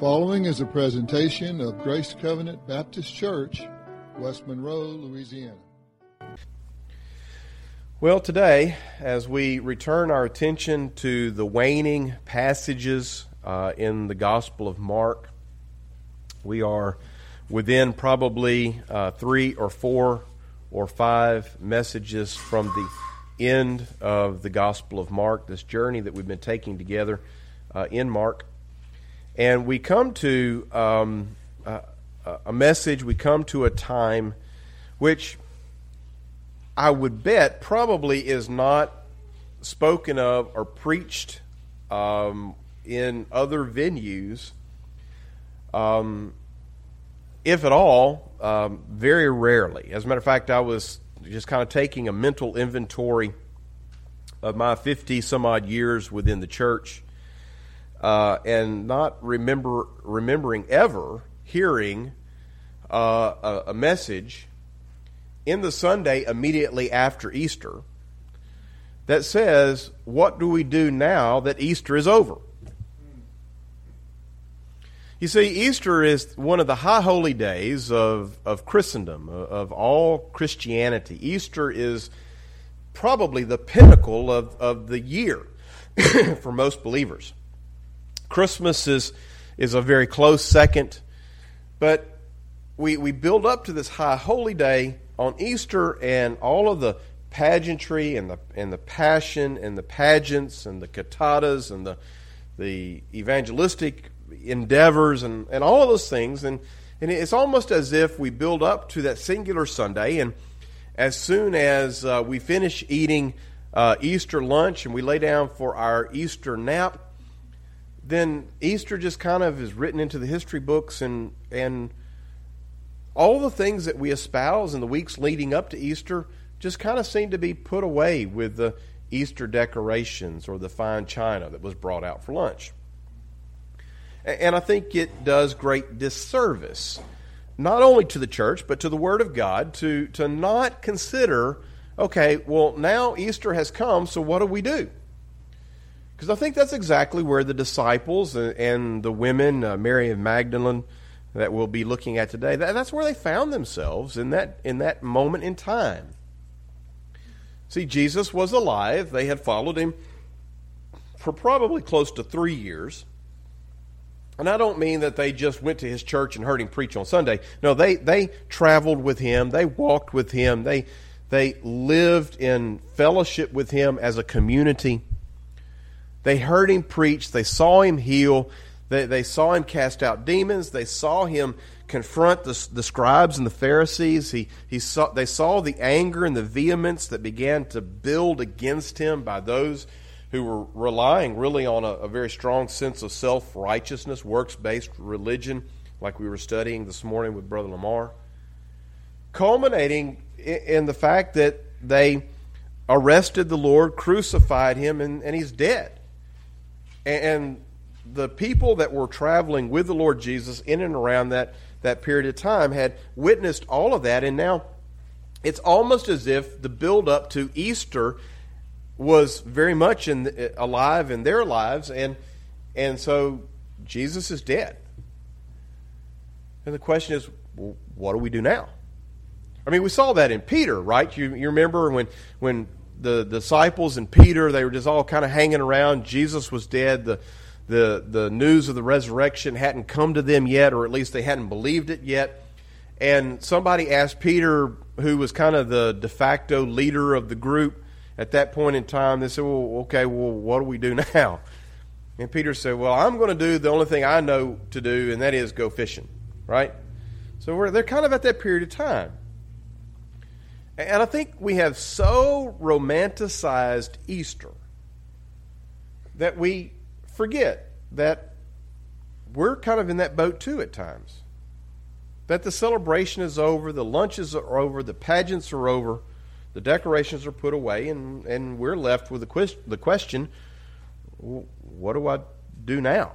following is a presentation of Grace Covenant Baptist Church, West Monroe, Louisiana. Well, today, as we return our attention to the waning passages in the Gospel of Mark, we are within probably 3 or 4 or 5 messages from the end of the Gospel of Mark, this journey that we've been taking together in Mark. And we come to a message, we come to a time which I would bet probably is not spoken of or preached in other venues, if at all, very rarely. As a matter of fact, I was just kind of taking a mental inventory of my 50-some-odd years within the church, and not remembering ever hearing a message in the Sunday immediately after Easter that says, what do we do now that Easter is over? You see, Easter is one of the high holy days of Christendom, of all Christianity. Easter is probably the pinnacle of the year for most believers. Christmas is a very close second, but we build up to this high holy day on Easter, and all of the pageantry and the passion and the pageants and the cantatas and the evangelistic endeavors and all of those things, and it's almost as if we build up to that singular Sunday, and as soon as we finish eating Easter lunch and we lay down for our Easter nap, then Easter just kind of is written into the history books, and all the things that we espouse in the weeks leading up to Easter just kind of seem to be put away with the Easter decorations or the fine china that was brought out for lunch. And I think it does great disservice, not only to the church, but to the Word of God, to not consider, okay, well, now Easter has come, so what do we do? Because I think that's exactly where the disciples and the women, Mary and Magdalene, that we'll be looking at today, that's where they found themselves in that moment in time. See, Jesus was alive. They had followed him for probably close to 3 years. And I don't mean that they just went to his church and heard him preach on Sunday. No, they traveled with him. They walked with him. They lived in fellowship with him as a community. They heard him preach. They saw him heal. They saw him cast out demons. They saw him confront the scribes and the Pharisees. They saw the anger and the vehemence that began to build against him by those who were relying really on a very strong sense of self-righteousness, works-based religion, like we were studying this morning with Brother Lamar, culminating in the fact that they arrested the Lord, crucified him, and he's dead. And the people that were traveling with the Lord Jesus in and around that period of time had witnessed all of that, and now it's almost as if the build-up to Easter was very much alive in their lives, and so Jesus is dead. And the question is, well, what do we do now? I mean, we saw that in Peter, right? You remember when the disciples and Peter, they were just all kind of hanging around. Jesus was dead. The news of the resurrection hadn't come to them yet, or at least they hadn't believed it yet. And somebody asked Peter, who was kind of the de facto leader of the group at that point in time, they said, well, okay, well, what do we do now? And Peter said, well, I'm going to do the only thing I know to do, and that is go fishing, right? So they're kind of at that period of time. And I think we have so romanticized Easter that we forget that we're kind of in that boat too at times. That the celebration is over, the lunches are over, the pageants are over, the decorations are put away, and we're left with the question, what do I do now?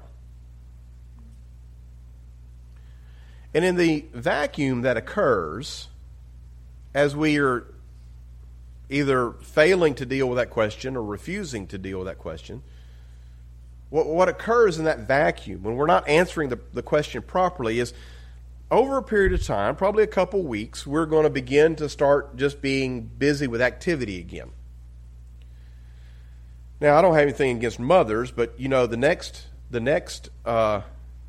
And in the vacuum that occurs as we are either failing to deal with that question or refusing to deal with that question, What occurs in that vacuum when we're not answering the question properly is, over a period of time, probably a couple weeks, we're going to begin to start just being busy with activity again. Now, I don't have anything against mothers, but you know, the next the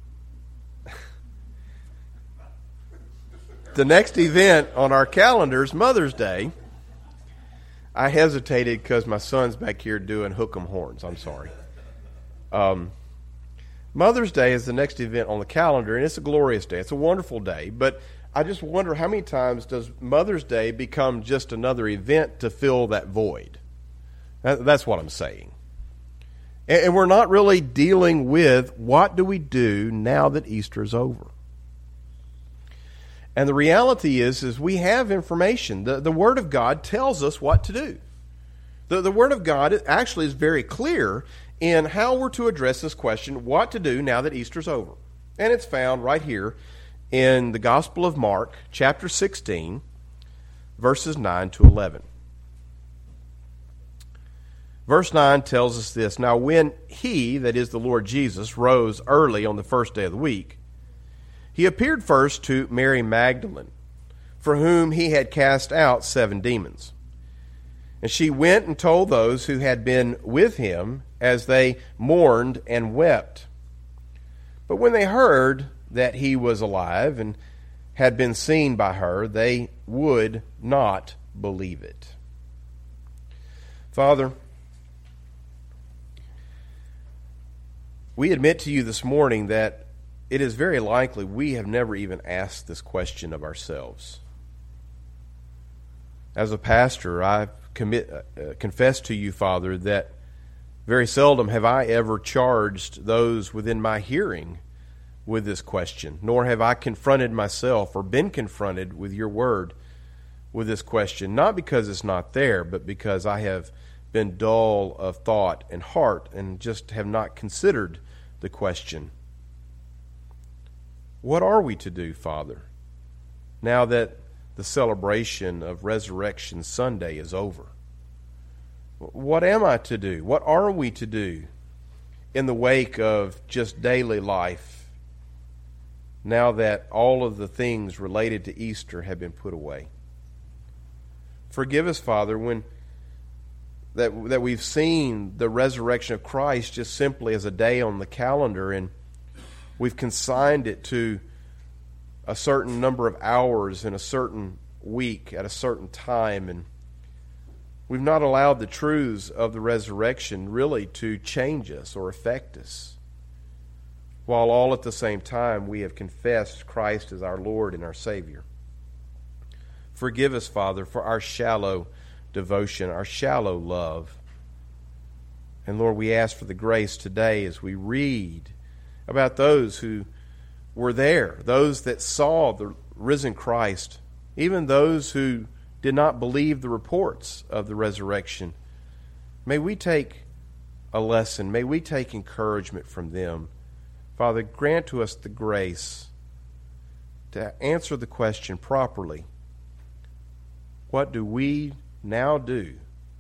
next event on our calendar is Mother's Day. I hesitated because my son's back here doing hook 'em horns. I'm sorry. Mother's Day is the next event on the calendar, and it's a glorious day. It's a wonderful day, but I just wonder how many times does Mother's Day become just another event to fill that void? That's what I'm saying. And we're not really dealing with what do we do now that Easter is over. And the reality is we have information. The Word of God tells us what to do. The Word of God actually is very clear in how we're to address this question, what to do now that Easter's over. And it's found right here in the Gospel of Mark, chapter 16, verses 9 to 11. Verse 9 tells us this: Now when he, that is the Lord Jesus, rose early on the first day of the week, he appeared first to Mary Magdalene, for whom he had cast out 7 demons. And she went and told those who had been with him, as they mourned and wept. But when they heard that he was alive and had been seen by her, they would not believe it. Father, we admit to you this morning that it is very likely we have never even asked this question of ourselves. As a pastor, I confess to you, Father, that very seldom have I ever charged those within my hearing with this question, nor have I confronted myself or been confronted with your word with this question, not because it's not there, but because I have been dull of thought and heart and just have not considered the question. What are we to do, Father, now that the celebration of Resurrection Sunday is over? What am I to do? What are we to do in the wake of just daily life now that all of the things related to Easter have been put away? Forgive us, Father, when that we've seen the resurrection of Christ just simply as a day on the calendar, and we've consigned it to a certain number of hours in a certain week at a certain time, and we've not allowed the truths of the resurrection really to change us or affect us, while all at the same time we have confessed Christ as our Lord and our Savior. Forgive us, Father, for our shallow devotion, our shallow love. And Lord, we ask for the grace today as we read about those who were there, those that saw the risen Christ, even those who did not believe the reports of the resurrection. May we take a lesson. May we take encouragement from them. Father, grant to us the grace to answer the question properly. What do we now do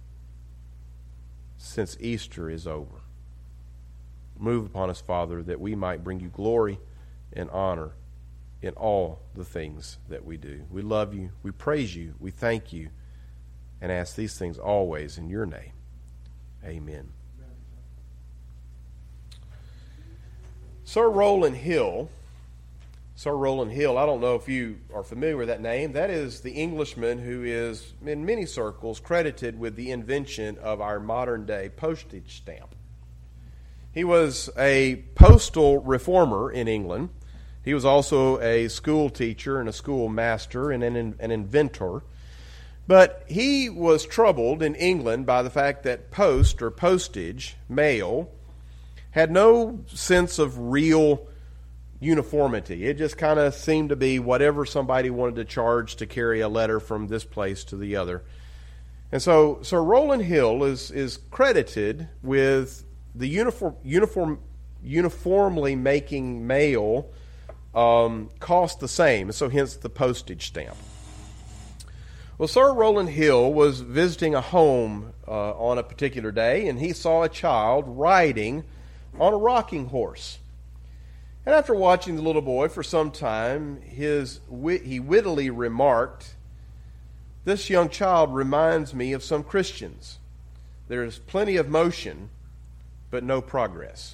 since Easter is over? Move upon us, Father, that we might bring you glory and honor in all the things that we do. We love you, we praise you, we thank you, and ask these things always in your name. Amen. Sir Rowland Hill, I don't know if you are familiar with that name. That is the Englishman who is, in many circles, credited with the invention of our modern-day postage stamp. He was a postal reformer in England. He was also a school teacher and a school master and an inventor. But he was troubled in England by the fact that post or postage, mail, had no sense of real uniformity. It just kind of seemed to be whatever somebody wanted to charge to carry a letter from this place to the other. And so Sir Rowland Hill is credited with the uniformly making mail cost the same, so hence the postage stamp. Well, Sir Rowland Hill was visiting a home on a particular day, and he saw a child riding on a rocking horse. And after watching the little boy for some time, he wittily remarked, "This young child reminds me of some Christians. There is plenty of motion, but no progress."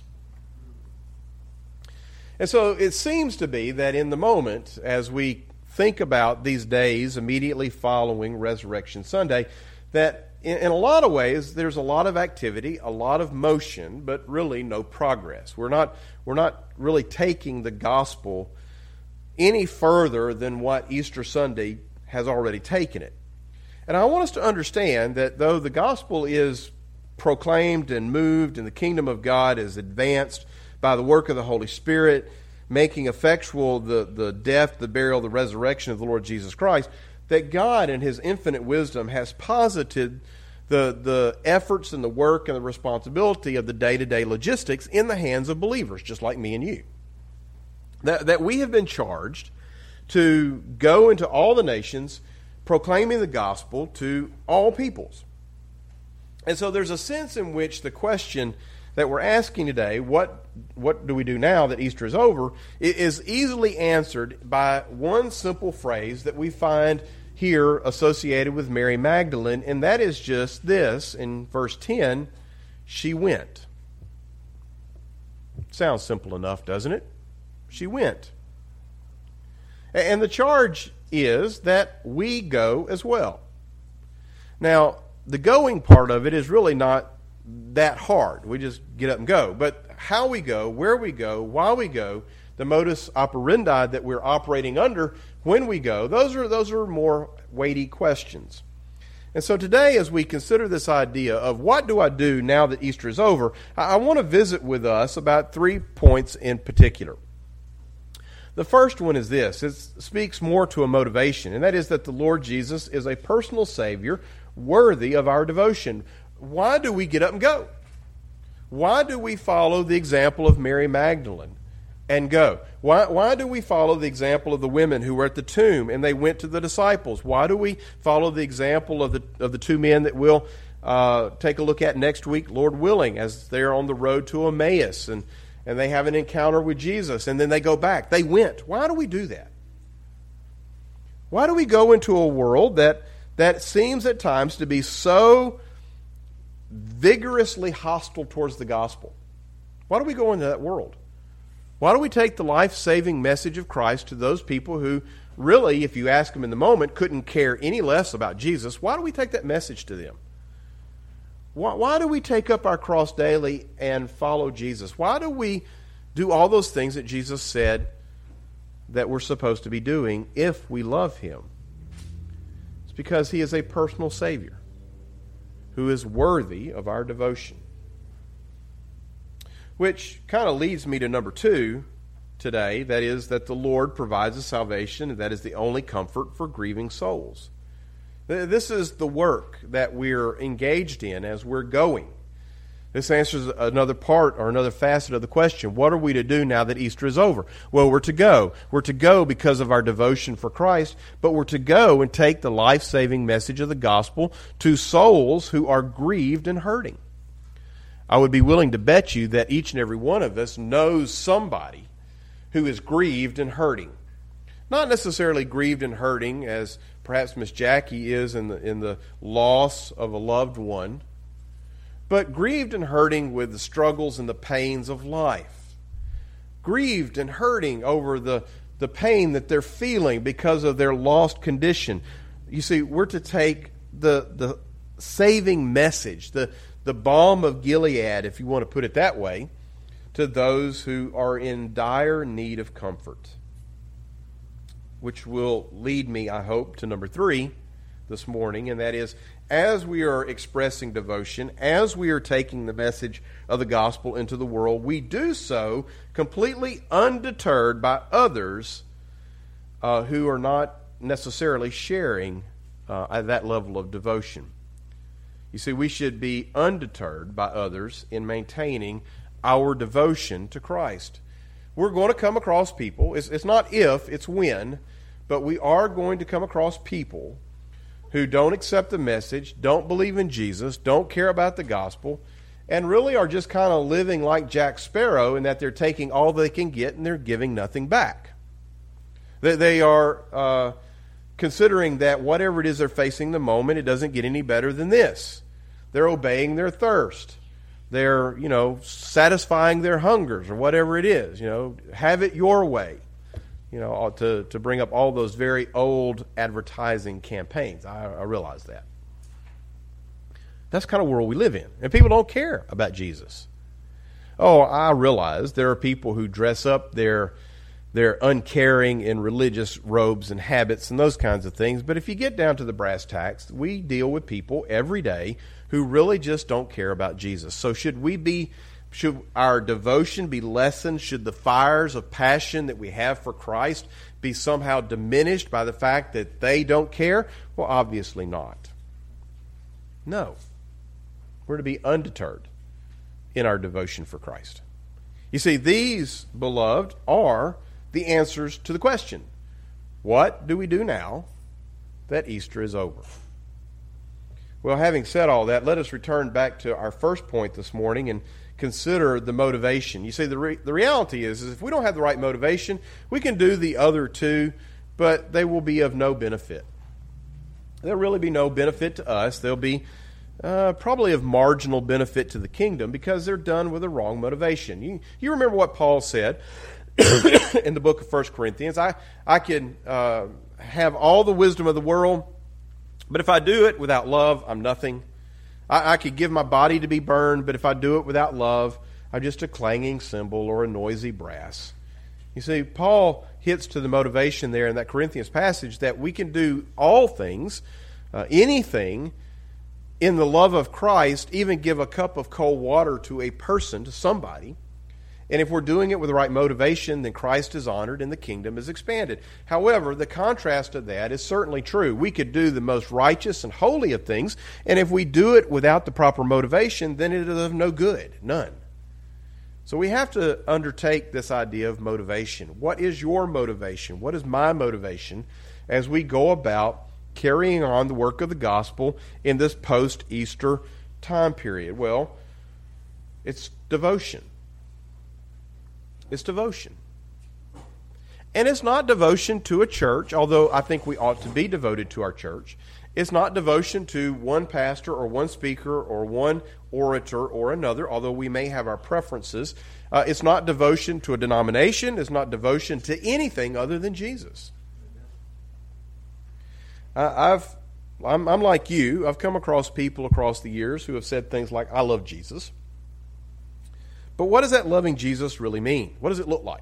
And so it seems to be that in the moment, as we think about these days immediately following Resurrection Sunday, that in a lot of ways there's a lot of activity, a lot of motion, but really no progress. We're not really taking the gospel any further than what Easter Sunday has already taken it. And I want us to understand that though the gospel is proclaimed and moved and the kingdom of God is advanced by the work of the Holy Spirit, making effectual the death, the burial, the resurrection of the Lord Jesus Christ, that God in His infinite wisdom has posited the efforts and the work and the responsibility of the day-to-day logistics in the hands of believers, just like me and you. That we have been charged to go into all the nations, proclaiming the gospel to all peoples. And so there's a sense in which the question that we're asking today, what do we do now that Easter is over, is easily answered by one simple phrase that we find here associated with Mary Magdalene, and that is just this, in verse 10, she went. Sounds simple enough, doesn't it? She went. And the charge is that we go as well. Now, the going part of it is really not that hard. We just get up and go. But how we go, where we go, why we go, the modus operandi that we're operating under when we go, those are more weighty questions. And so today, as we consider this idea of what do I do now that Easter is over, I want to visit with us about 3 points in particular. The first one is this. It speaks more to a motivation, and that is that the Lord Jesus is a personal Savior worthy of our devotion. Why do we get up and go? Why do we follow the example of Mary Magdalene and go? Why do we follow the example of the women who were at the tomb and they went to the disciples? Why do we follow the example of the two men that we'll take a look at next week, Lord willing, as they're on the road to Emmaus and they have an encounter with Jesus and then they go back? They went. Why do we do that? Why do we go into a world that seems at times to be so vigorously hostile towards the gospel? Why do we go into that world? Why do we take the life-saving message of Christ to those people who really, if you ask them in the moment, couldn't care any less about Jesus? Why do we take that message to them? Why do we take up our cross daily and follow Jesus? Why do we do all those things that Jesus said that we're supposed to be doing if we love Him? It's because He is a personal Savior who is worthy of our devotion. Which kind of leads me to number 2 today, that is that the Lord provides a salvation, and that is the only comfort for grieving souls. This is the work that we're engaged in as we're going. This answers another part or another facet of the question. What are we to do now that Easter is over? Well, we're to go. We're to go because of our devotion for Christ, but we're to go and take the life-saving message of the gospel to souls who are grieved and hurting. I would be willing to bet you that each and every one of us knows somebody who is grieved and hurting. Not necessarily grieved and hurting as perhaps Miss Jackie is in the loss of a loved one, but grieved and hurting with the struggles and the pains of life. Grieved and hurting over the pain that they're feeling because of their lost condition. You see, we're to take the saving message, the balm of Gilead, if you want to put it that way, to those who are in dire need of comfort. Which will lead me, I hope, to number 3 this morning, and that is, as we are expressing devotion, as we are taking the message of the gospel into the world, we do so completely undeterred by others who are not necessarily sharing at that level of devotion. You see, we should be undeterred by others in maintaining our devotion to Christ. We're going to come across people. It's not if, it's when. But we are going to come across people who don't accept the message, don't believe in Jesus, don't care about the gospel, and really are just kind of living like Jack Sparrow in that they're taking all they can get and they're giving nothing back. They are considering that whatever it is they're facing the moment, it doesn't get any better than this. They're obeying their thirst. They're, satisfying their hungers or whatever it is. Have it your way. To bring up all those very old advertising campaigns. I realize that. That's the kind of world we live in. And people don't care about Jesus. Oh, I realize there are people who dress up their uncaring in religious robes and habits and those kinds of things. But if you get down to the brass tacks, we deal with people every day who really just don't care about Jesus. So should our devotion be lessened? Should the fires of passion that we have for Christ be somehow diminished by the fact that they don't care? Well, obviously not. No. We're to be undeterred in our devotion for Christ. You see, these, beloved, are the answers to the question, what do we do now that Easter is over? Well, having said all that, let us return back to our first point this morning and consider the motivation. You see, the reality is if we don't have the right motivation, we can do the other two, but they will be of no benefit. There'll really be no benefit to us. They'll be probably of marginal benefit to the kingdom because they're done with the wrong motivation. You remember what Paul said in the book of 1 Corinthians. I can have all the wisdom of the world, but if I do it without love, I'm nothing. I could give my body to be burned, but if I do it without love, I'm just a clanging cymbal or a noisy brass. You see, Paul hits to the motivation there in that Corinthians passage that we can do all things, anything, in the love of Christ, even give a cup of cold water to a person, to somebody. And if we're doing it with the right motivation, then Christ is honored and the kingdom is expanded. However, the contrast of that is certainly true. We could do the most righteous and holy of things, and if we do it without the proper motivation, then it is of no good, none. So we have to undertake this idea of motivation. What is your motivation? What is my motivation as we go about carrying on the work of the gospel in this post-Easter time period? Well, it's devotion. It's devotion. And it's not devotion to a church, although I think we ought to be devoted to our church. It's not devotion to one pastor or one speaker or one orator or another, although we may have our preferences. It's not devotion to a denomination. It's not devotion to anything other than Jesus. I'm like you. I've come across people across the years who have said things like, I love Jesus. But what does that loving Jesus really mean? What does it look like?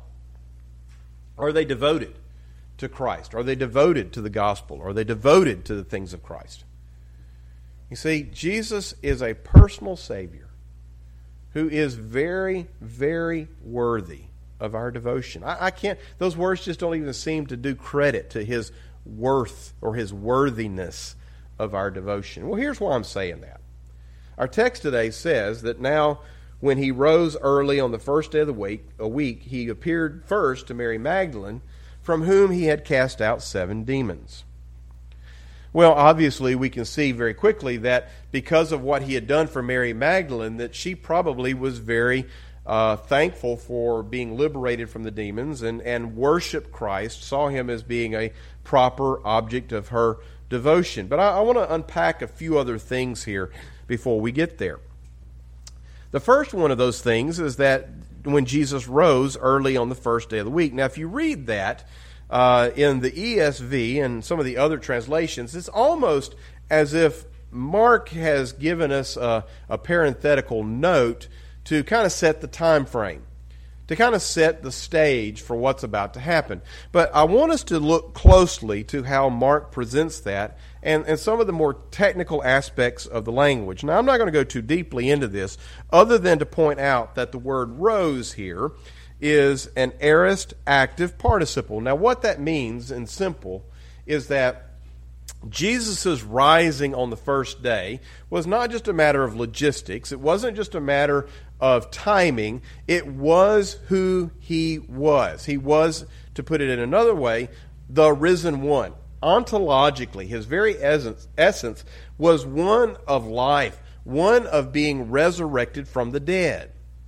Are they devoted to Christ? Are they devoted to the gospel? Are they devoted to the things of Christ? You see, Jesus is a personal Savior who is very, very worthy of our devotion. I can't, those words just don't even seem to do credit to his worth or his worthiness of our devotion. Well, here's why I'm saying that. Our text today says that now when he rose early on the first day of the week, he appeared first to Mary Magdalene, from whom he had cast out 7 demons. Well, obviously, we can see very quickly that because of what he had done for Mary Magdalene, that she probably was very thankful for being liberated from the demons and worshiped Christ, saw him as being a proper object of her devotion. But I want to unpack a few other things here before we get there. The first one of those things is that when Jesus rose early on the first day of the week. Now, if you read that in the ESV and some of the other translations, it's almost as if Mark has given us a parenthetical note to kind of set the time frame, to kind of set the stage for what's about to happen. But I want us to look closely to how Mark presents that and some of the more technical aspects of the language. Now, I'm not going to go too deeply into this other than to point out that the word rose here is an aorist active participle. Now, what that means in simple is that Jesus' rising on the first day was not just a matter of logistics. It wasn't just a matter of timing. It was who he was. He was, to put it in another way, the risen one. Ontologically, his very essence was one of life, one of being resurrected from the dead.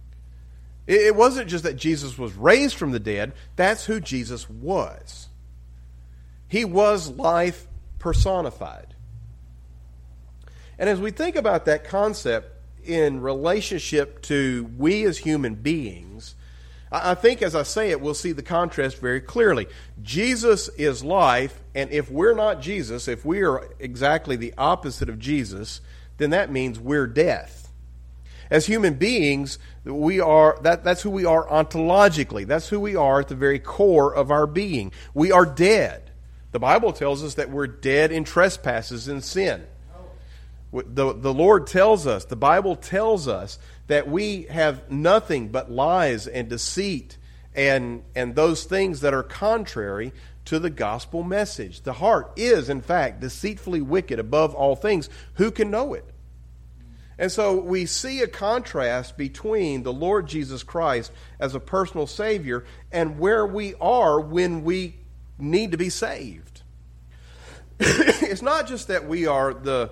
It wasn't just that Jesus was raised from the dead. That's who Jesus was. He was life personified. And as we think about that concept in relationship to we as human beings, I think as I say it, we'll see the contrast very clearly. Jesus is life, and if we're not Jesus, if we are exactly the opposite of Jesus, then that means we're death. As human beings, we are that's who we are ontologically. That's who we are at the very core of our being. We are dead. The Bible tells us that we're dead in trespasses and sin. The Lord tells us, the Bible tells us that we have nothing but lies and deceit and those things that are contrary to the gospel message. The heart is, in fact, deceitfully wicked above all things. Who can know it? And so we see a contrast between the Lord Jesus Christ as a personal Savior and where we are when we need to be saved. It's not just that we are the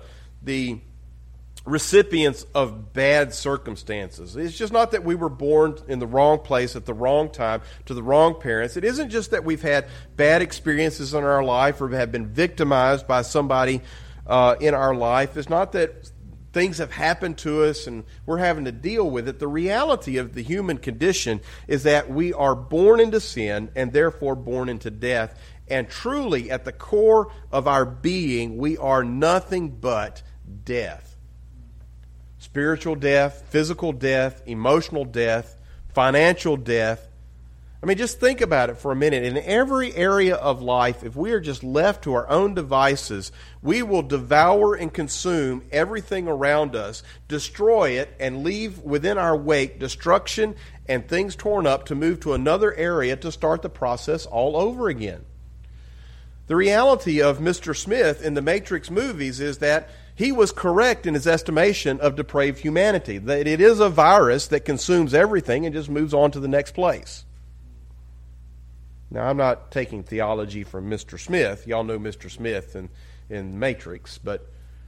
recipients of bad circumstances. It's just not that we were born in the wrong place at the wrong time to the wrong parents. It isn't just that we've had bad experiences in our life or have been victimized by somebody in our life. It's not that things have happened to us and we're having to deal with it. The reality of the human condition is that we are born into sin and therefore born into death. And truly, at the core of our being, we are nothing but death. Spiritual death, physical death, emotional death, financial death. I mean, just think about it for a minute. In every area of life, if we are just left to our own devices, we will devour and consume everything around us, destroy it, and leave within our wake destruction and things torn up to move to another area to start the process all over again. The reality of Mr. Smith in the Matrix movies is that he was correct in his estimation of depraved humanity, that it is a virus that consumes everything and just moves on to the next place. Now, I'm not taking theology from Mr. Smith. Y'all know Mr. Smith in Matrix, but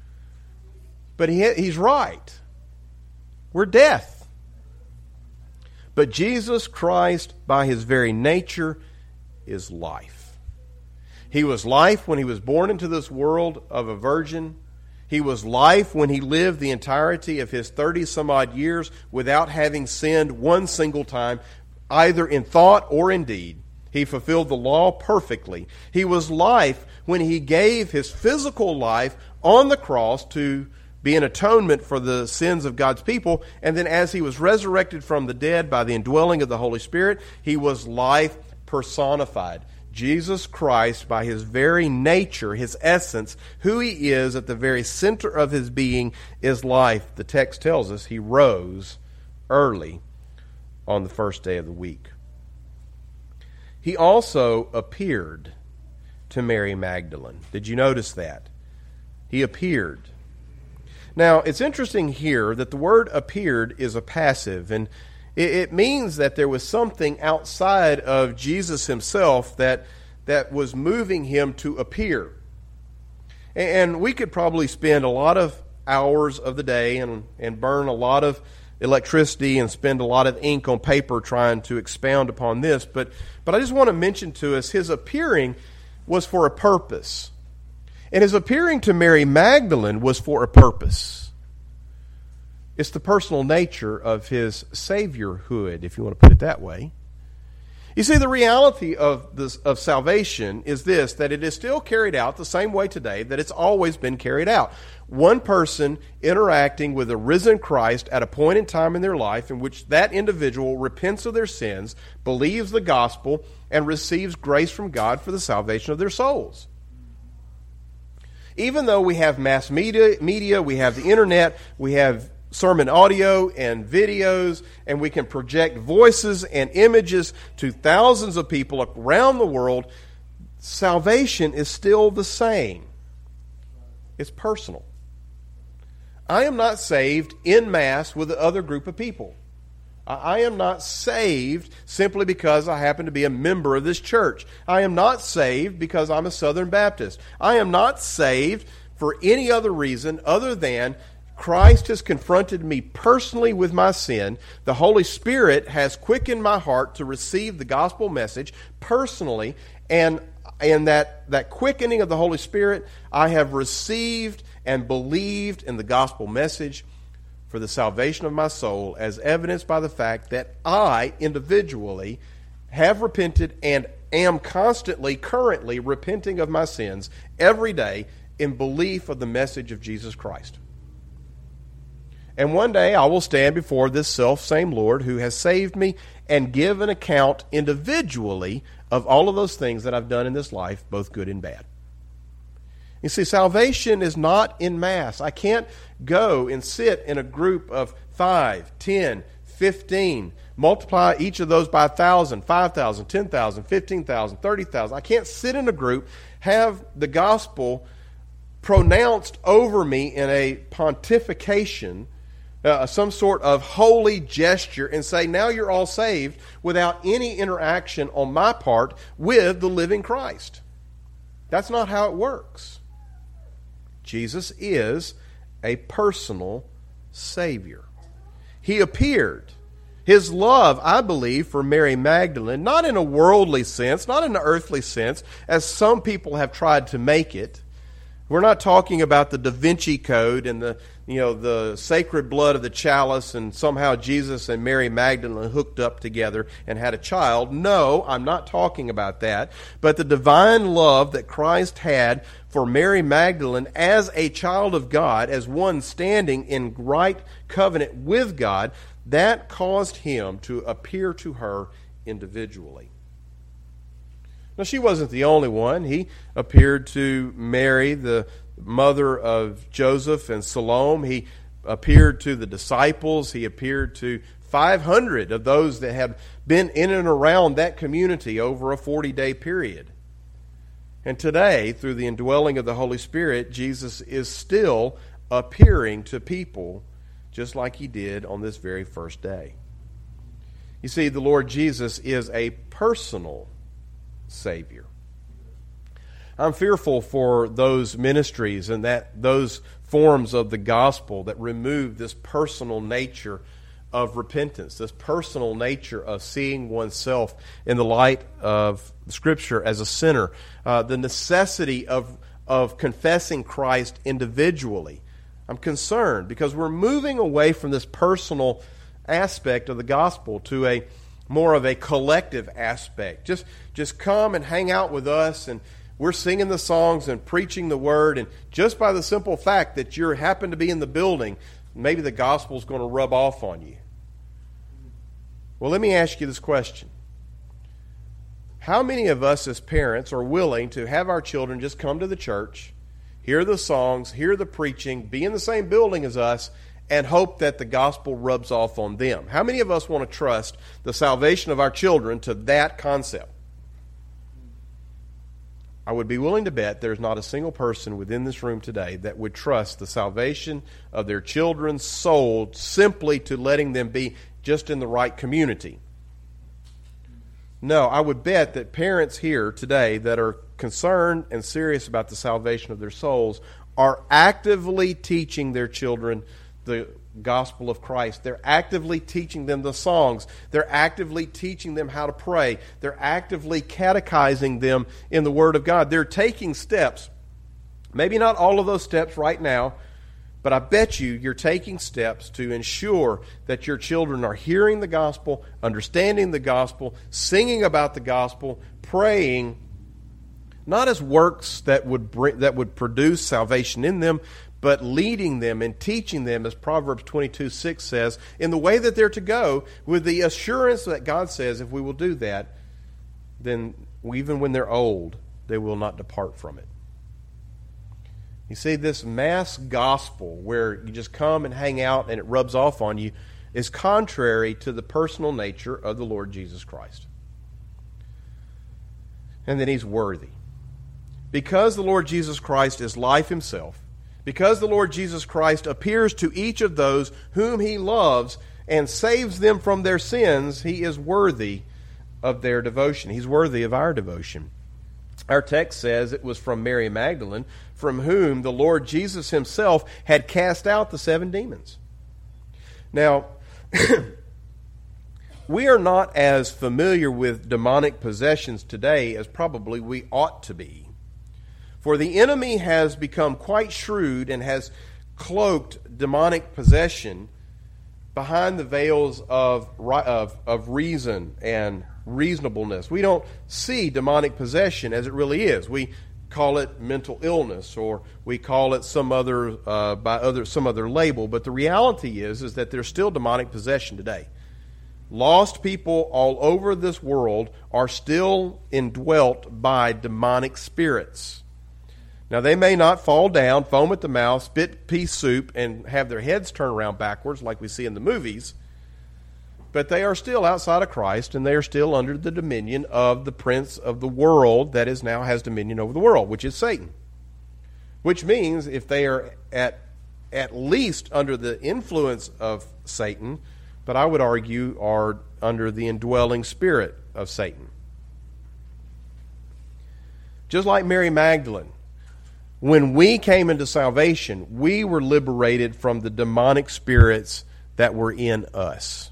he's right. We're death. But Jesus Christ, by his very nature, is life. He was life when he was born into this world of a virgin. He was life when he lived the entirety of his 30-some-odd years without having sinned one single time, either in thought or in deed. He fulfilled the law perfectly. He was life when he gave his physical life on the cross to be an atonement for the sins of God's people. And then as he was resurrected from the dead by the indwelling of the Holy Spirit, he was life personified. Jesus Christ, by his very nature, his essence, who he is at the very center of his being, is life. The text tells us he rose early on the first day of the week. He also appeared to Mary Magdalene. Did you notice that? He appeared. Now, it's interesting here that the word appeared is a passive, and it means that there was something outside of Jesus himself that was moving him to appear. And we could probably spend a lot of hours of the day and burn a lot of electricity and spend a lot of ink on paper trying to expound upon this, but I just want to mention to us his appearing was for a purpose. And his appearing to Mary Magdalene was for a purpose. It's the personal nature of his saviorhood, if you want to put it that way. You see, the reality of salvation is this, that it is still carried out the same way today that it's always been carried out. One person interacting with a risen Christ at a point in time in their life in which that individual repents of their sins, believes the gospel, and receives grace from God for the salvation of their souls. Even though we have mass media, we have the internet, we have sermon audio and videos, and we can project voices and images to thousands of people around the world, salvation is still the same. It's personal. I am not saved en masse with the other group of people. I am not saved simply because I happen to be a member of this church. I am not saved because I'm a Southern Baptist. I am not saved for any other reason other than Christ has confronted me personally with my sin. The Holy Spirit has quickened my heart to receive the gospel message personally, and that quickening of the Holy Spirit, I have received and believed in the gospel message for the salvation of my soul, as evidenced by the fact that I individually have repented and am constantly, currently repenting of my sins every day in belief of the message of Jesus Christ. And one day I will stand before this self-same Lord who has saved me and give an account individually of all of those things that I've done in this life, both good and bad. You see, salvation is not in mass. I can't go and sit in a group of 5, 10, 15, multiply each of those by 1,000, 5,000, 10,000, 15,000, 30,000. I can't sit in a group, have the gospel pronounced over me in a pontification, some sort of holy gesture, and say, now you're all saved, without any interaction on my part with the living Christ. That's not how it works. Jesus is a personal Savior. He appeared. His love, I believe, for Mary Magdalene, not in a worldly sense, not in an earthly sense, as some people have tried to make it. We're not talking about the Da Vinci Code and the sacred blood of the chalice and somehow Jesus and Mary Magdalene hooked up together and had a child. No, I'm not talking about that. But the divine love that Christ had for Mary Magdalene as a child of God, as one standing in right covenant with God, that caused him to appear to her individually. Now, she wasn't the only one. He appeared to Mary, the mother of Joseph and Salome. He appeared to the disciples. He appeared to 500 of those that had been in and around that community over a 40-day period. And today, through the indwelling of the Holy Spirit, Jesus is still appearing to people just like he did on this very first day. You see, the Lord Jesus is a personal Savior. I'm fearful for those ministries and those forms of the gospel that remove this personal nature of repentance, this personal nature of seeing oneself in the light of Scripture as a sinner, the necessity of confessing Christ individually. I'm concerned because we're moving away from this personal aspect of the gospel to a more of a collective aspect. Just come and hang out with us, and we're singing the songs and preaching the word, and just by the simple fact that you happen to be in the building, maybe the gospel's going to rub off on you. Well, let me ask you this question. How many of us as parents are willing to have our children just come to the church, hear the songs, hear the preaching, be in the same building as us, and hope that the gospel rubs off on them? How many of us want to trust the salvation of our children to that concept? I would be willing to bet there's not a single person within this room today that would trust the salvation of their children's soul simply to letting them be just in the right community. No, I would bet that parents here today that are concerned and serious about the salvation of their souls are actively teaching their children the gospel of Christ. They're actively teaching them the songs. They're actively teaching them how to pray. They're actively catechizing them in the Word of God. They're taking steps. Maybe not all of those steps right now, but I bet you're taking steps to ensure that your children are hearing the gospel, understanding the gospel, singing about the gospel, praying, not as works that would produce salvation in them, but leading them and teaching them, as Proverbs 22:6 says, in the way that they're to go, with the assurance that God says if we will do that, then even when they're old, they will not depart from it. You see, this mass gospel where you just come and hang out and it rubs off on you is contrary to the personal nature of the Lord Jesus Christ. And that He's worthy. Because the Lord Jesus Christ is life Himself, because the Lord Jesus Christ appears to each of those whom He loves and saves them from their sins, He is worthy of their devotion. He's worthy of our devotion. Our text says it was from Mary Magdalene, from whom the Lord Jesus himself had cast out the 7 demons. Now, we are not as familiar with demonic possessions today as probably we ought to be. For the enemy has become quite shrewd and has cloaked demonic possession behind the veils of reason and reasonableness. We don't see demonic possession as it really is. We call it mental illness, or we call it some other label. But the reality is that there's still demonic possession today. Lost people all over this world are still indwelt by demonic spirits. Now, they may not fall down, foam at the mouth, spit pea soup, and have their heads turned around backwards like we see in the movies, but they are still outside of Christ, and they are still under the dominion of the prince of the world that is now has dominion over the world, which is Satan. Which means if they are at least under the influence of Satan, but I would argue are under the indwelling spirit of Satan. Just like Mary Magdalene, when we came into salvation, we were liberated from the demonic spirits that were in us.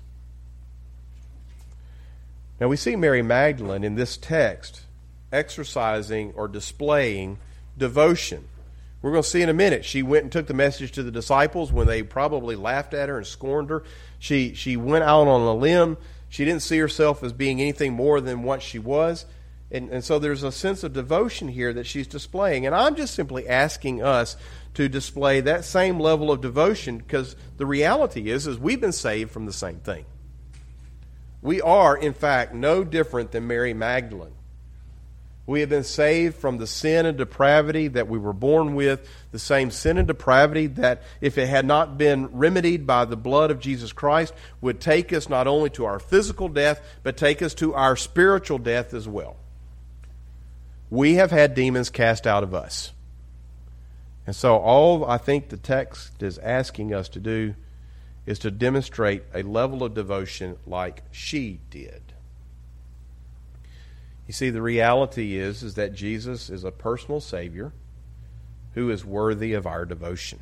Now we see Mary Magdalene in this text exercising or displaying devotion. We're going to see in a minute. She went and took the message to the disciples when they probably laughed at her and scorned her. She went out on a limb. She didn't see herself as being anything more than what she was. And so there's a sense of devotion here that she's displaying. And I'm just simply asking us to display that same level of devotion, because the reality is we've been saved from the same thing. We are, in fact, no different than Mary Magdalene. We have been saved from the sin and depravity that we were born with, the same sin and depravity that, if it had not been remedied by the blood of Jesus Christ, would take us not only to our physical death, but take us to our spiritual death as well. We have had demons cast out of us. And so all I think the text is asking us to do is to demonstrate a level of devotion like she did. You see, the reality is that Jesus is a personal Savior who is worthy of our devotion.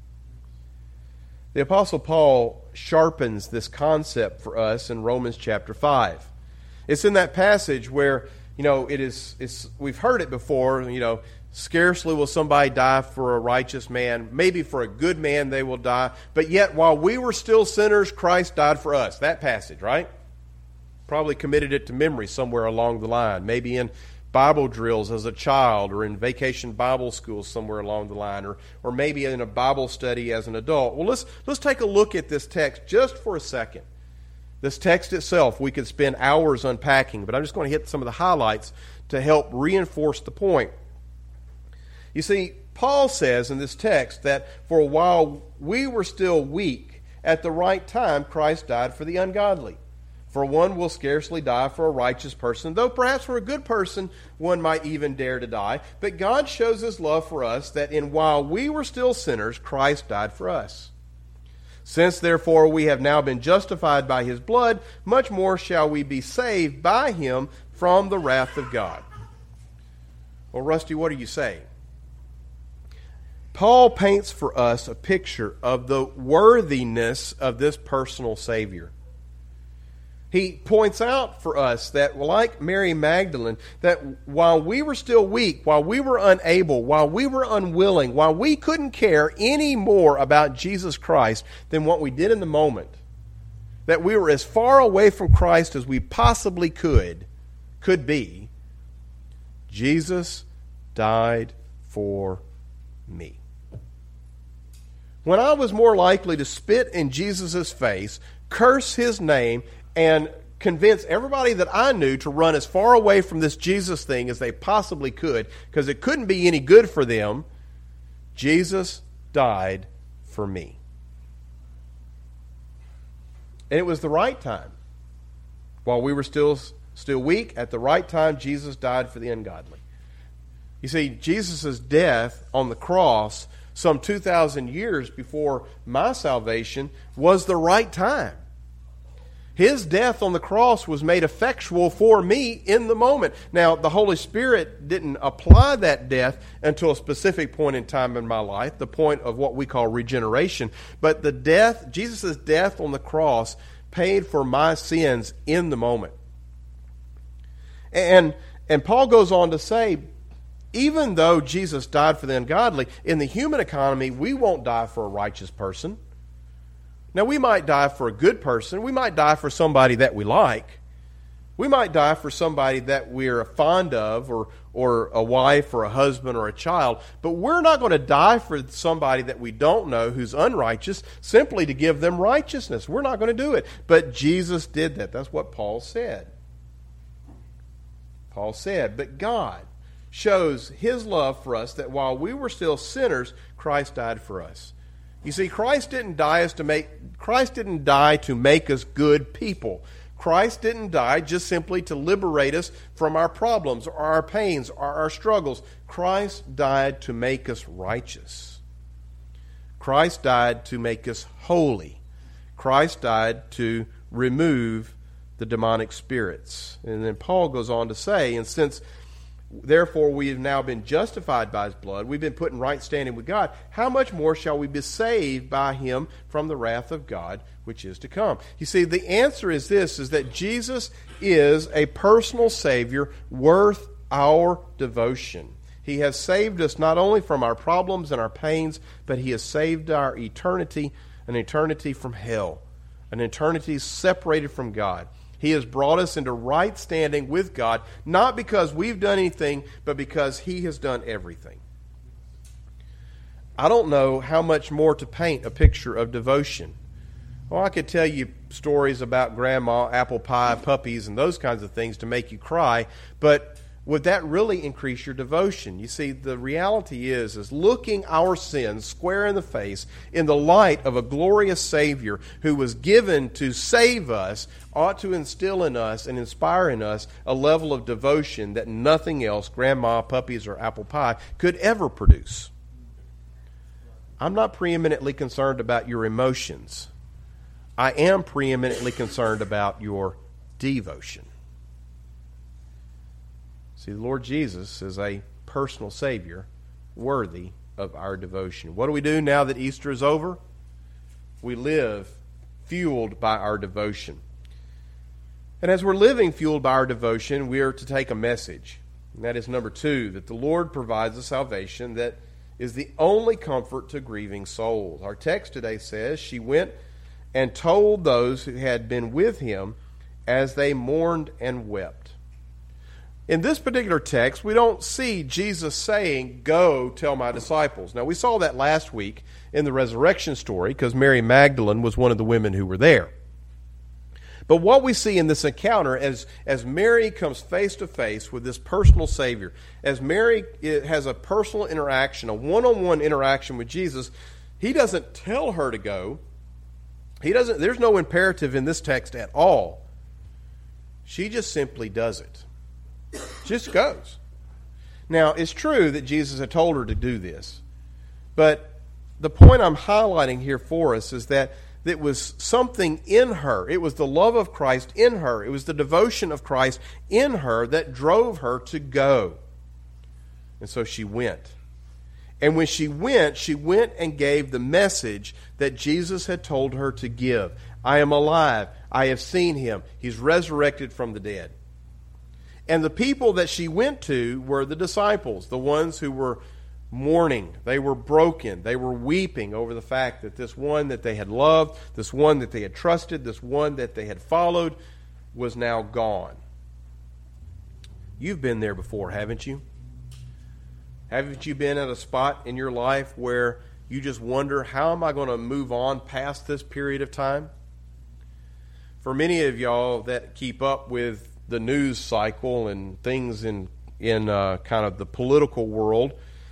The Apostle Paul sharpens this concept for us in Romans chapter 5. It's in that passage where, we've heard it before, scarcely will somebody die for a righteous man. Maybe for a good man they will die. But yet, while we were still sinners, Christ died for us. That passage, right? Probably committed it to memory somewhere along the line. Maybe in Bible drills as a child, or in vacation Bible school somewhere along the line, or maybe in a Bible study as an adult. Well, let's take a look at this text just for a second. This text itself, we could spend hours unpacking, but I'm just going to hit some of the highlights to help reinforce the point. You see, Paul says in this text that for a while we were still weak, at the right time Christ died for the ungodly. For one will scarcely die for a righteous person, though perhaps for a good person one might even dare to die. But God shows His love for us, that while we were still sinners, Christ died for us. Since therefore we have now been justified by His blood, much more shall we be saved by Him from the wrath of God. Well, Rusty, what are you saying? Paul paints for us a picture of the worthiness of this personal Savior. He points out for us that, like Mary Magdalene, that while we were still weak, while we were unable, while we were unwilling, while we couldn't care any more about Jesus Christ than what we did in the moment, that we were as far away from Christ as we possibly could be, Jesus died for me. When I was more likely to spit in Jesus' face, curse His name, and convince everybody that I knew to run as far away from this Jesus thing as they possibly could, because it couldn't be any good for them, Jesus died for me. And it was the right time. While we were still weak, at the right time, Jesus died for the ungodly. You see, Jesus' death on the cross some 2,000 years before my salvation was the right time. His death on the cross was made effectual for me in the moment. Now, the Holy Spirit didn't apply that death until a specific point in time in my life, the point of what we call regeneration. But the death, Jesus' death on the cross, paid for my sins in the moment. And Paul goes on to say, even though Jesus died for the ungodly, in the human economy, we won't die for a righteous person. Now, we might die for a good person. We might die for somebody that we like. We might die for somebody that we're fond of, or a wife or a husband or a child. But we're not going to die for somebody that we don't know who's unrighteous simply to give them righteousness. We're not going to do it. But Jesus did that. That's what Paul said. Paul said, but God shows His love for us that while we were still sinners, Christ died for us. You see, Christ didn't die to make us good people. Christ didn't die just simply to liberate us from our problems or our pains or our struggles. Christ died to make us righteous. Christ died to make us holy. Christ died to remove the demonic spirits. And then Paul goes on to say, and since therefore we have now been justified by His blood, we've been put in right standing with God, how much more shall we be saved by Him from the wrath of God which is to come? You see, the answer is this, is that Jesus is a personal Savior worth our devotion. He has saved us not only from our problems and our pains, but He has saved our eternity, an eternity from hell, an eternity separated from God. He has brought us into right standing with God, not because we've done anything, but because He has done everything. I don't know how much more to paint a picture of devotion. Well, I could tell you stories about grandma, apple pie, puppies, and those kinds of things to make you cry, but would that really increase your devotion? You see, the reality is looking our sins square in the face in the light of a glorious Savior who was given to save us ought to instill in us and inspire in us a level of devotion that nothing else, grandma, puppies, or apple pie, could ever produce. I'm not preeminently concerned about your emotions. I am preeminently concerned about your devotion. See, the Lord Jesus is a personal Savior worthy of our devotion. What do we do now that Easter is over? We live fueled by our devotion. And as we're living fueled by our devotion, we are to take a message. And that is number 2, that the Lord provides a salvation that is the only comfort to grieving souls. Our text today says, she went and told those who had been with Him as they mourned and wept. In this particular text, we don't see Jesus saying, go tell my disciples. Now, we saw that last week in the resurrection story because Mary Magdalene was one of the women who were there. But what we see in this encounter as Mary comes face to face with this personal Savior, as Mary has a personal interaction, a one-on-one interaction with Jesus, He doesn't tell her to go. There's no imperative in this text at all. She just simply does it. Just goes. Now, it's true that Jesus had told her to do this, but the point I'm highlighting here for us is that it was something in her. It was the love of Christ in her. It was the devotion of Christ in her that drove her to go. And so she went. And when she went and gave the message that Jesus had told her to give. I am alive. I have seen Him. He's resurrected from the dead. And the people that she went to were the disciples, the ones who were mourning. They were broken. They were weeping over the fact that this one that they had loved, this one that they had trusted, this one that they had followed was now gone. You've been there before, haven't you? Haven't you been at a spot in your life where you just wonder, how am I going to move on past this period of time? For many of y'all that keep up with the news cycle and things in kind of the political world,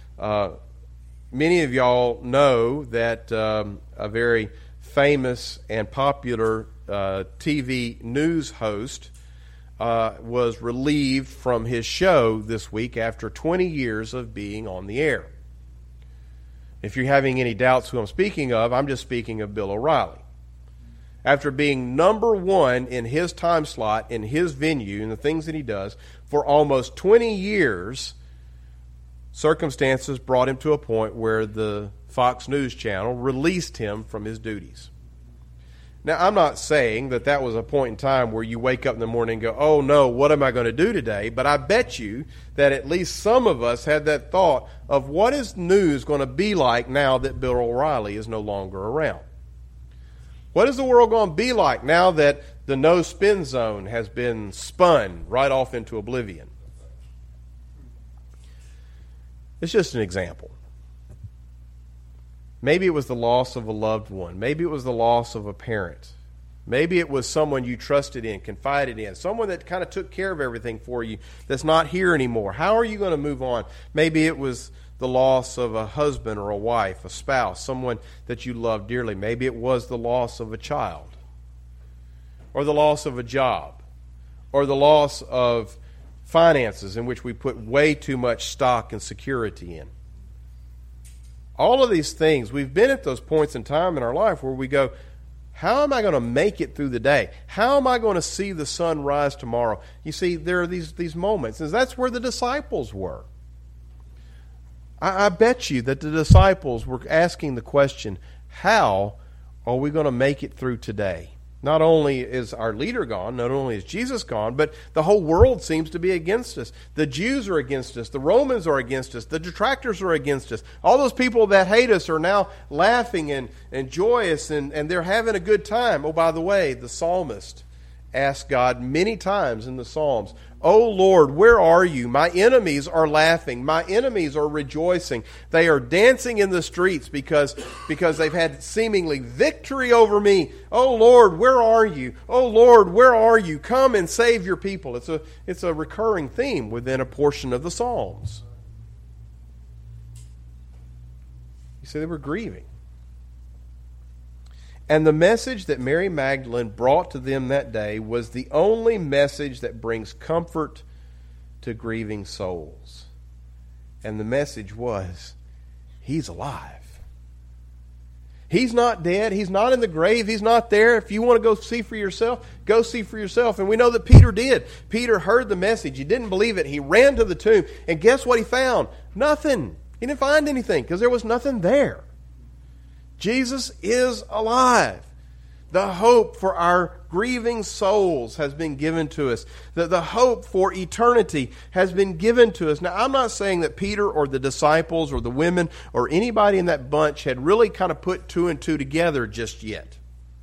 many of y'all know that a very famous and popular TV news host was relieved from his show this week after 20 years of being on the air. If you're having any doubts who I'm speaking of, I'm just speaking of Bill O'Reilly. after being number one in his time slot, in his venue, in the things that he does, for almost 20 years, circumstances brought him to a point where the Fox News Channel released him from his duties. Now, I'm not saying that that was a point in time where you wake up in the morning and go, oh no, what am I going to do today? But I bet you that at least some of us had that thought of what is news going to be like now that Bill O'Reilly is no longer around? What is the world going to be like now that the no spin zone has been spun right off into oblivion? It's just an example. Maybe it was the loss of a loved one. Maybe it was the loss of a parent. Maybe it was someone you trusted in, confided in, someone that kind of took care of everything for you that's not here anymore. How are you going to move on? Maybe it was the loss of a husband or a wife, a spouse, someone that you love dearly. Maybe it was the loss of a child, or the loss of a job, or the loss of finances in which we put way too much stock and security in. All of these things, we've been at those points in time in our life where we go, how am I going to make it through the day? How am I going to see the sun rise tomorrow? You see, there are these moments, and that's where the disciples were. I bet you that the disciples were asking the question, how are we going to make it through today? Not only is our leader gone, not only is Jesus gone, but the whole world seems to be against us. The Jews are against us. The Romans are against us. The detractors are against us. All those people that hate us are now laughing and joyous, and they're having a good time. Oh, by the way, the psalmist asked God many times in the Psalms, "Oh Lord, where are you? My enemies are laughing. My enemies are rejoicing. They are dancing in the streets because they've had seemingly victory over me. Oh Lord, where are you? Oh Lord, where are you? Come and save your people." It's a recurring theme within a portion of the Psalms. You see, they were grieving. And the message that Mary Magdalene brought to them that day was the only message that brings comfort to grieving souls. And the message was, He's alive. He's not dead. He's not in the grave. He's not there. If you want to go see for yourself, go see for yourself. And we know that Peter did. Peter heard the message. He didn't believe it. He ran to the tomb. And guess what he found? Nothing. He didn't find anything because there was nothing there. Jesus is alive. The hope for our grieving souls has been given to us. The hope for eternity has been given to us. Now, I'm not saying that Peter or the disciples or the women or anybody in that bunch had really kind of put two and two together just yet.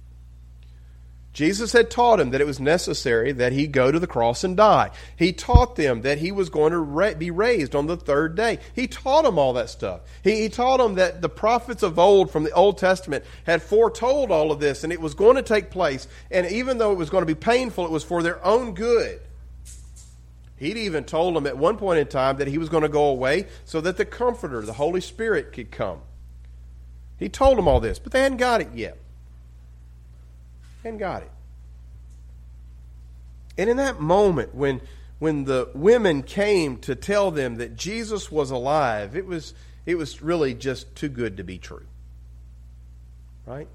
Jesus had taught him that it was necessary that he go to the cross and die. He taught them that he was going to be raised on the third day. He taught them all that stuff. He taught them that the prophets of old from the Old Testament had foretold all of this, and it was going to take place. And even though it was going to be painful, it was for their own good. He'd even told them at one point in time that he was going to go away so that the Comforter, the Holy Spirit, could come. He told them all this, but they hadn't got it yet. And got it. And in that moment when the women came to tell them that Jesus was alive, it was really just too good to be true. Right?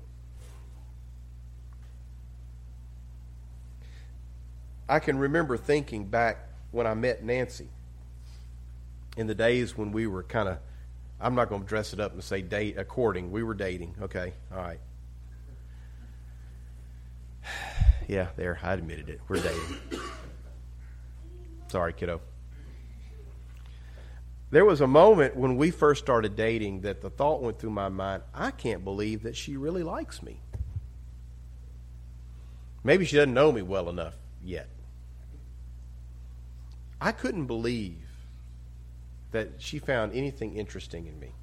I can remember thinking back when I met Nancy in the days when we were kind of, I'm not going to dress it up and say courting. We were dating. Okay, all right. Yeah, there, I admitted it. We're dating. Sorry, kiddo. There was a moment when we first started dating that the thought went through my mind, I can't believe that she really likes me. Maybe she doesn't know me well enough yet. I couldn't believe that she found anything interesting in me.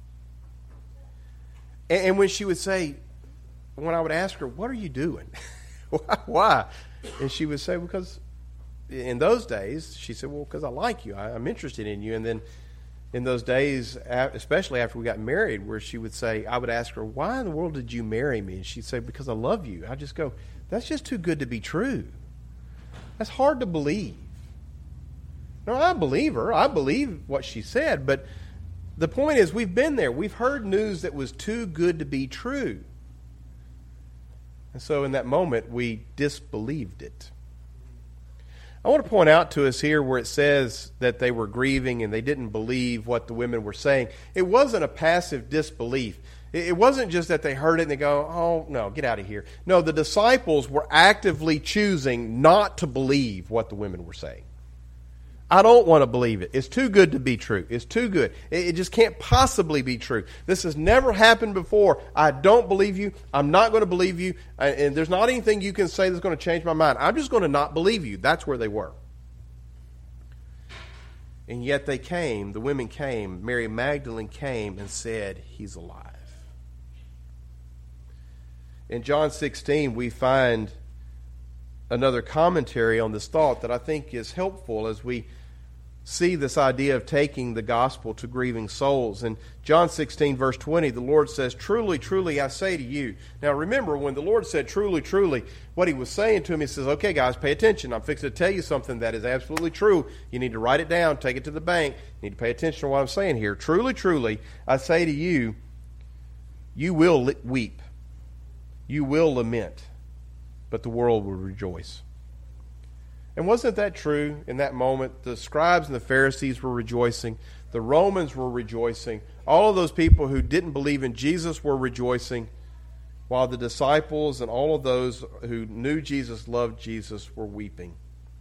And when she would say, when I would ask her, what are you doing? Why? And she would say, because in those days, she said, well, because I like you. I'm interested in you. And then in those days, especially after we got married, where she would say, I would ask her, why in the world did you marry me? And she'd say, because I love you. I just go, that's just too good to be true. That's hard to believe. No, I believe her. I believe what she said. But the point is, we've been there. We've heard news that was too good to be true. And so in that moment, we disbelieved it. I want to point out to us here where it says that they were grieving and they didn't believe what the women were saying. It wasn't a passive disbelief. It wasn't just that they heard it and they go, oh, no, get out of here. No, the disciples were actively choosing not to believe what the women were saying. I don't want to believe it. It's too good to be true. It's too good. It just can't possibly be true. This has never happened before. I don't believe you. I'm not going to believe you. And there's not anything you can say that's going to change my mind. I'm just going to not believe you. That's where they were. And yet they came, the women came, Mary Magdalene came and said, he's alive. In John 16, we find another commentary on this thought that I think is helpful as we see this idea of taking the gospel to grieving souls. In John 16, verse 20, the Lord says, truly, truly, I say to you. Now remember, when the Lord said truly, truly, what he was saying to him, he says, okay, guys, pay attention. I'm fixing to tell you something that is absolutely true. You need to write it down, take it to the bank. You need to pay attention to what I'm saying here. Truly, truly, I say to you, you will weep. You will lament, but the world will rejoice. And wasn't that true in that moment? The scribes and the Pharisees were rejoicing. The Romans were rejoicing. All of those people who didn't believe in Jesus were rejoicing, while the disciples and all of those who knew Jesus, loved Jesus, were weeping.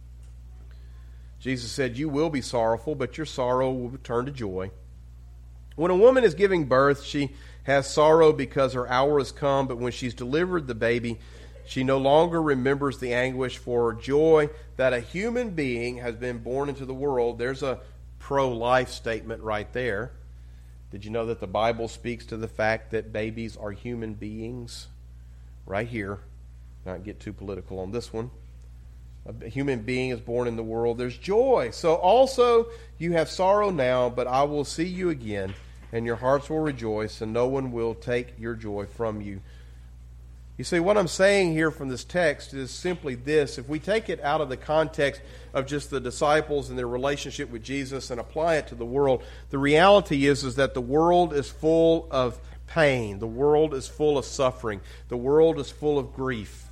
Jesus said, you will be sorrowful, but your sorrow will turn to joy. When a woman is giving birth, she has sorrow because her hour has come, but when she's delivered the baby, she no longer remembers the anguish for joy that a human being has been born into the world. There's a pro-life statement right there. Did you know that the Bible speaks to the fact that babies are human beings? Right here. Not get too political on this one. A human being is born in the world. There's joy. So also you have sorrow now, but I will see you again, and your hearts will rejoice, and no one will take your joy from you. You see, what I'm saying here from this text is simply this. If we take it out of the context of just the disciples and their relationship with Jesus and apply it to the world, the reality is that the world is full of pain. The world is full of suffering. The world is full of grief.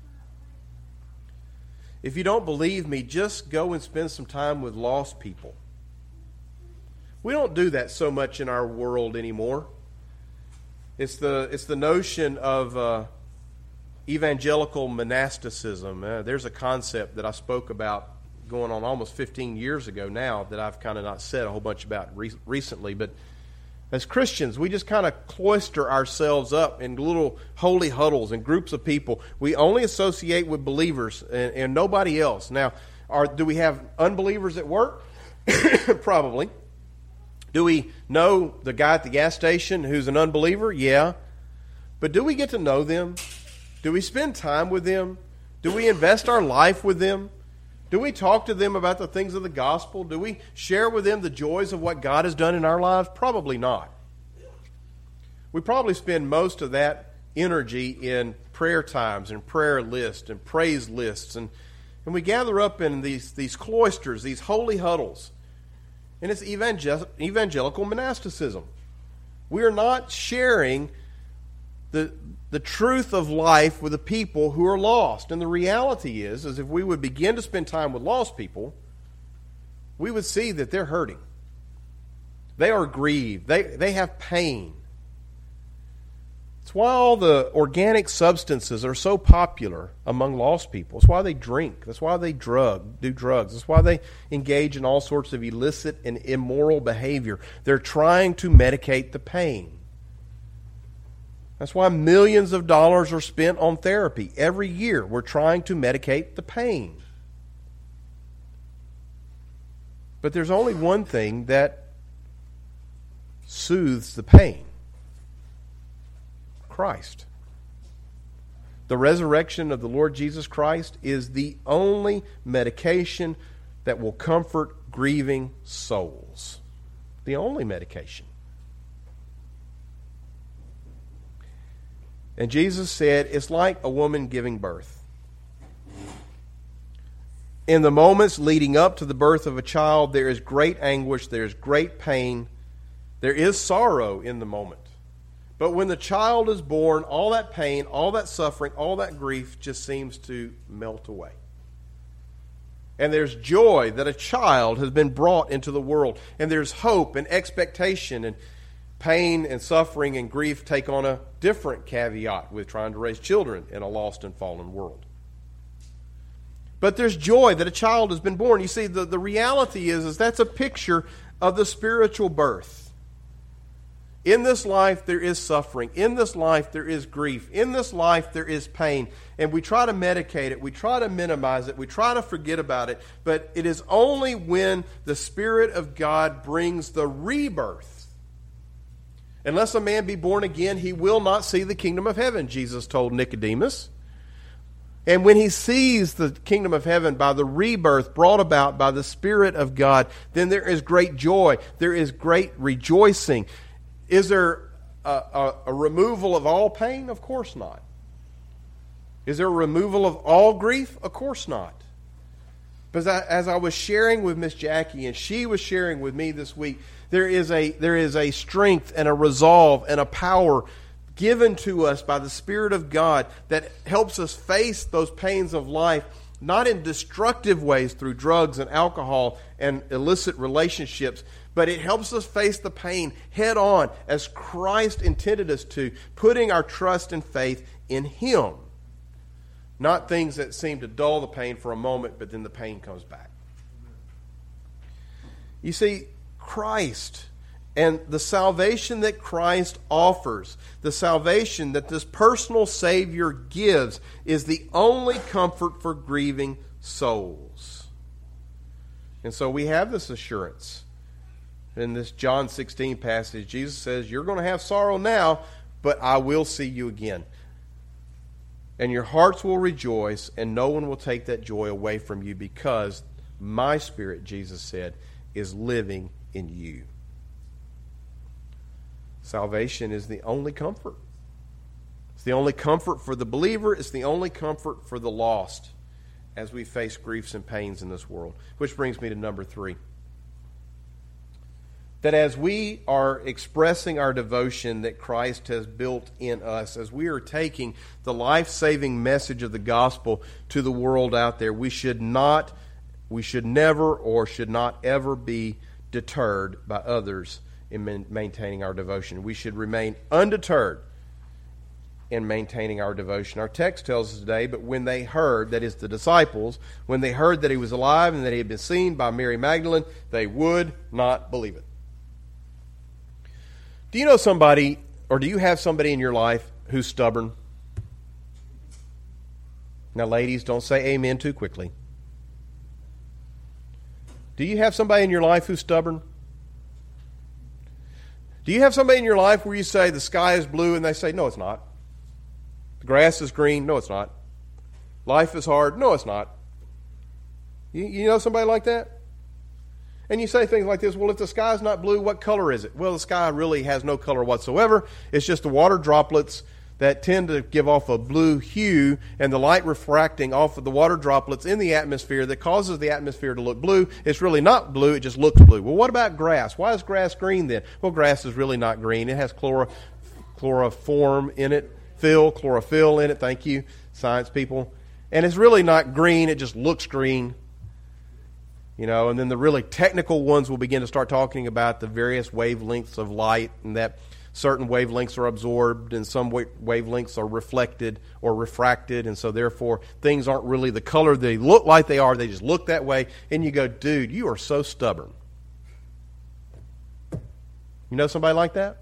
If you don't believe me, just go and spend some time with lost people. We don't do that so much in our world anymore. It's the notion of evangelical monasticism. There's a concept that I spoke about going on almost 15 years ago now that I've kind of not said a whole bunch about recently. But as Christians, we just kind of cloister ourselves up in little holy huddles and groups of people. We only associate with believers and nobody else. Now, do we have unbelievers at work? Probably. Do we know the guy at the gas station who's an unbeliever? Yeah. But do we get to know them? Do we spend time with them? Do we invest our life with them? Do we talk to them about the things of the gospel? Do we share with them the joys of what God has done in our lives? Probably not. We probably spend most of that energy in prayer times and prayer lists and praise lists. And we gather up in these cloisters, these holy huddles. And it's evangelical monasticism. We are not sharing the truth of life with the people who are lost. And the reality is if we would begin to spend time with lost people, we would see that they're hurting. They are grieved. They have pain. It's why all the organic substances are so popular among lost people. It's why they drink. That's why they do drugs. That's why they engage in all sorts of illicit and immoral behavior. They're trying to medicate the pain. That's why millions of dollars are spent on therapy. Every year we're trying to medicate the pain. But there's only one thing that soothes the pain. Christ. The resurrection of the Lord Jesus Christ is the only medication that will comfort grieving souls. The only medication. And Jesus said, it's like a woman giving birth. In the moments leading up to the birth of a child, there is great anguish, there is great pain, there is sorrow in the moment. But when the child is born, all that pain, all that suffering, all that grief just seems to melt away. And there's joy that a child has been brought into the world. And there's hope and expectation, and pain and suffering and grief take on a different caveat with trying to raise children in a lost and fallen world. But there's joy that a child has been born. You see, the reality is that's a picture of the spiritual birth. In this life, there is suffering. In this life, there is grief. In this life, there is pain. And we try to medicate it. We try to minimize it. We try to forget about it. But it is only when the Spirit of God brings the rebirth. Unless a man be born again, he will not see the kingdom of heaven, Jesus told Nicodemus. And when he sees the kingdom of heaven by the rebirth brought about by the Spirit of God, then there is great joy. There is great rejoicing. Is there a removal of all pain? Of course not. Is there a removal of all grief? Of course not. But as I was sharing with Miss Jackie, and she was sharing with me this week, there is a strength and a resolve and a power given to us by the Spirit of God that helps us face those pains of life, not in destructive ways through drugs and alcohol and illicit relationships, but it helps us face the pain head on as Christ intended us to, putting our trust and faith in Him. Not things that seem to dull the pain for a moment, but then the pain comes back. You see, Christ and the salvation that Christ offers, the salvation that this personal Savior gives, is the only comfort for grieving souls. And so we have this assurance. In this John 16 passage, Jesus says, you're going to have sorrow now, but I will see you again. And your hearts will rejoice, and no one will take that joy away from you, because my Spirit, Jesus said, is living in you. Salvation is the only comfort. It's the only comfort for the believer. It's the only comfort for the lost as we face griefs and pains in this world. Which brings me to number 3. That as we are expressing our devotion that Christ has built in us, as we are taking the life-saving message of the gospel to the world out there, we should never or should not ever be deterred by others in maintaining our devotion. We should remain undeterred in maintaining our devotion. Our text tells us today, but when they heard, that is the disciples, when they heard that he was alive and that he had been seen by Mary Magdalene, they would not believe it. Do you know somebody, or do you have somebody in your life who's stubborn? Now, ladies, don't say amen too quickly. Do you have somebody in your life who's stubborn? Do you have somebody in your life where you say the sky is blue and they say, no, it's not. The grass is green. No, it's not. Life is hard. No, it's not. You know somebody like that? And you say things like this, well, if the sky is not blue, what color is it? Well, the sky really has no color whatsoever. It's just the water droplets that tend to give off a blue hue, and the light refracting off of the water droplets in the atmosphere that causes the atmosphere to look blue. It's really not blue, it just looks blue. Well, what about grass? Why is grass green then? Well, grass is really not green. It has chloroform in it, chlorophyll in it, thank you, science people. And it's really not green, it just looks green. You know, and then the really technical ones will begin to start talking about the various wavelengths of light, and that certain wavelengths are absorbed and some wavelengths are reflected or refracted, and so therefore things aren't really the color they look like they are. They just look that way, and you go, dude, you are so stubborn. You know somebody like that?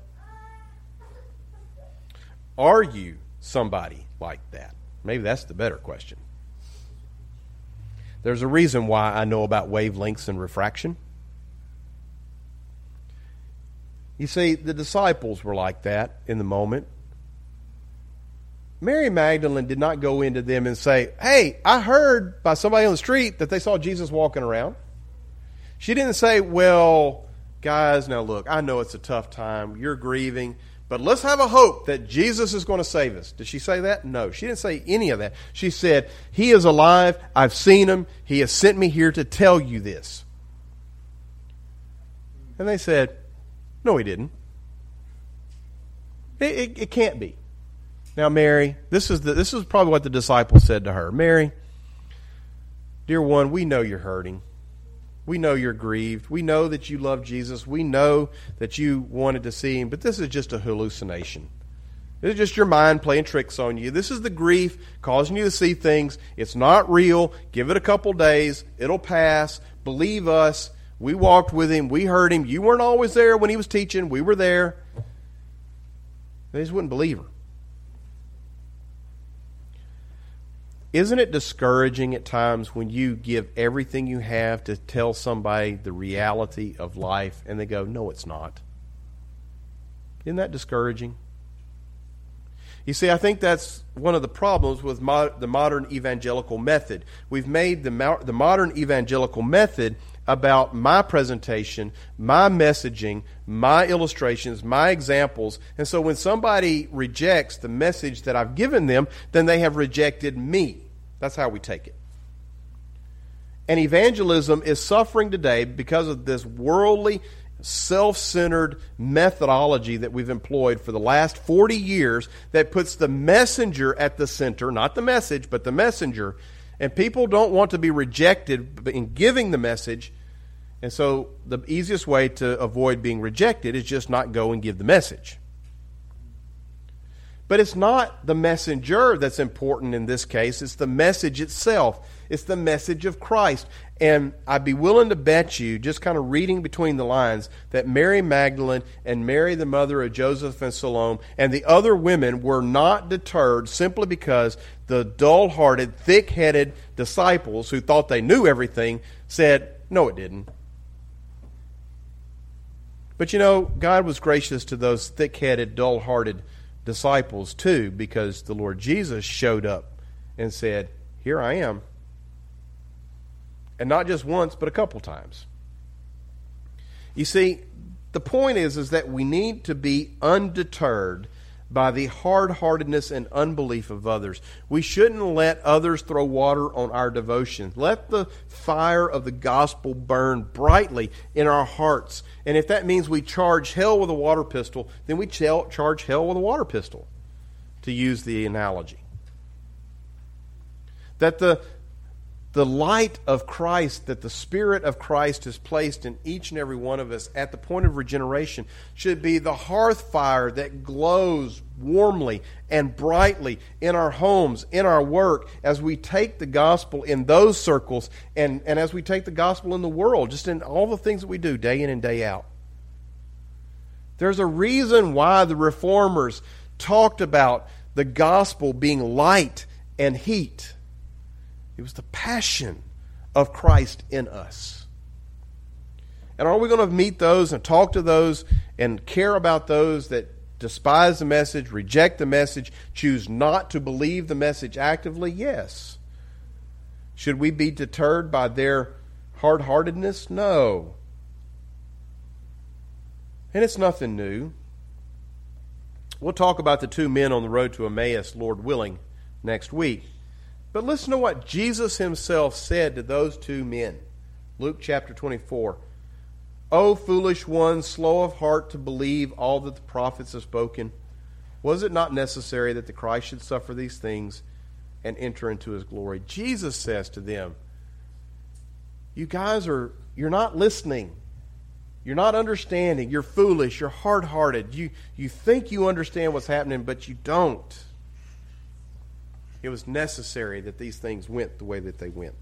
Are you somebody like that? Maybe that's the better question. There's a reason why I know about wavelengths and refraction. You see, the disciples were like that in the moment. Mary Magdalene did not go into them and say, hey, I heard by somebody on the street that they saw Jesus walking around. She didn't say, well, guys, now look, I know it's a tough time. You're grieving. But let's have a hope that Jesus is going to save us. Did she say that? No, she didn't say any of that. She said, he is alive. I've seen him. He has sent me here to tell you this. And they said, no, he didn't. It can't be. Now, Mary, this is probably what the disciples said to her. Mary, dear one, we know you're hurting. We know you're grieved. We know that you love Jesus. We know that you wanted to see him, but this is just a hallucination. It's just your mind playing tricks on you. This is the grief causing you to see things. It's not real. Give it a couple days. It'll pass. Believe us. We walked with him. We heard him. You weren't always there when he was teaching. We were there. They just wouldn't believe her. Isn't it discouraging at times when you give everything you have to tell somebody the reality of life and they go, no, it's not? Isn't that discouraging? You see, I think that's one of the problems with the modern evangelical method. We've made the modern evangelical method about my presentation, my messaging, my illustrations, my examples. And so when somebody rejects the message that I've given them, then they have rejected me. That's how we take it. And evangelism is suffering today because of this worldly, self-centered methodology that we've employed for the last 40 years that puts the messenger at the center, not the message, but the messenger. And people don't want to be rejected in giving the message. And so the easiest way to avoid being rejected is just not go and give the message. But it's not the messenger that's important in this case. It's the message itself. It's the message of Christ. And I'd be willing to bet you, just kind of reading between the lines, that Mary Magdalene and Mary, the mother of Joseph and Salome, and the other women were not deterred simply because the dull-hearted, thick-headed disciples who thought they knew everything said, no, it didn't. But you know, God was gracious to those thick-headed, dull-hearted disciples too, because the Lord Jesus showed up and said, here I am. And not just once, but a couple times. You see, the point is that we need to be undeterred by the hard-heartedness and unbelief of others. We shouldn't let others throw water on our devotion. Let the fire of the gospel burn brightly in our hearts. And if that means we charge hell with a water pistol, then we charge hell with a water pistol, to use the analogy. That the light of Christ, that the Spirit of Christ has placed in each and every one of us at the point of regeneration should be the hearth fire that glows warmly and brightly in our homes, in our work, as we take the gospel in those circles and as we take the gospel in the world, just in all the things that we do day in and day out. There's a reason why the Reformers talked about the gospel being light and heat. It was the passion of Christ in us. And are we going to meet those and talk to those and care about those that despise the message, reject the message, choose not to believe the message actively? Yes. Should we be deterred by their hard-heartedness? No. And it's nothing new. We'll talk about the two men on the road to Emmaus, Lord willing, next week. But listen to what Jesus himself said to those two men. Luke chapter 24. O foolish ones, slow of heart to believe all that the prophets have spoken. Was it not necessary that the Christ should suffer these things and enter into his glory? Jesus says to them, you guys you're not listening. You're not understanding. You're foolish. You're hard-hearted. You think you understand what's happening, but you don't. It was necessary that these things went the way that they went.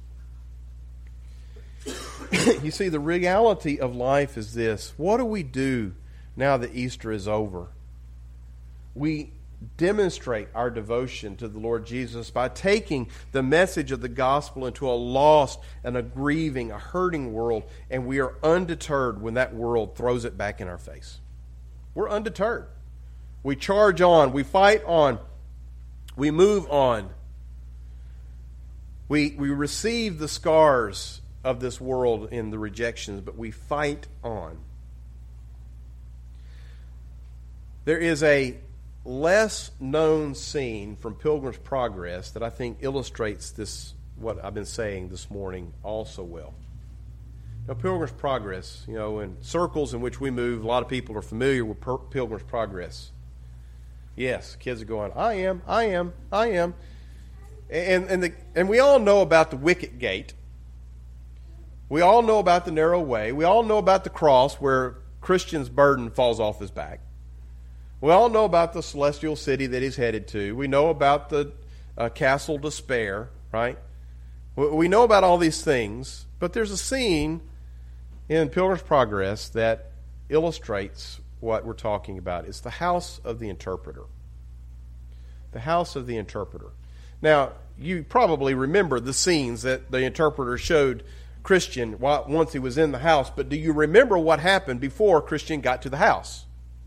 You see, the reality of life is this. What do we do now that Easter is over? We demonstrate our devotion to the Lord Jesus by taking the message of the gospel into a lost and a grieving, a hurting world, and we are undeterred when that world throws it back in our face. We're undeterred. We charge on. We fight on. We move on. We receive the scars of this world in the rejections, but we fight on. There is a less known scene from Pilgrim's Progress that I think illustrates this, what I've been saying this morning, all so well. Now, Pilgrim's Progress, in circles in which we move, a lot of people are familiar with Pilgrim's Progress. Yes, kids are going, I am. And we all know about the wicket gate. We all know about the narrow way. We all know about the cross where Christian's burden falls off his back. We all know about the celestial city that he's headed to. We know about the castle despair, right? We know about all these things, but there's a scene in Pilgrim's Progress that illustrates what we're talking about. It's the house of the interpreter. The house of the interpreter. Now, you probably remember the scenes that the interpreter showed Christian once he was in the house, but do you remember what happened before Christian got to the house?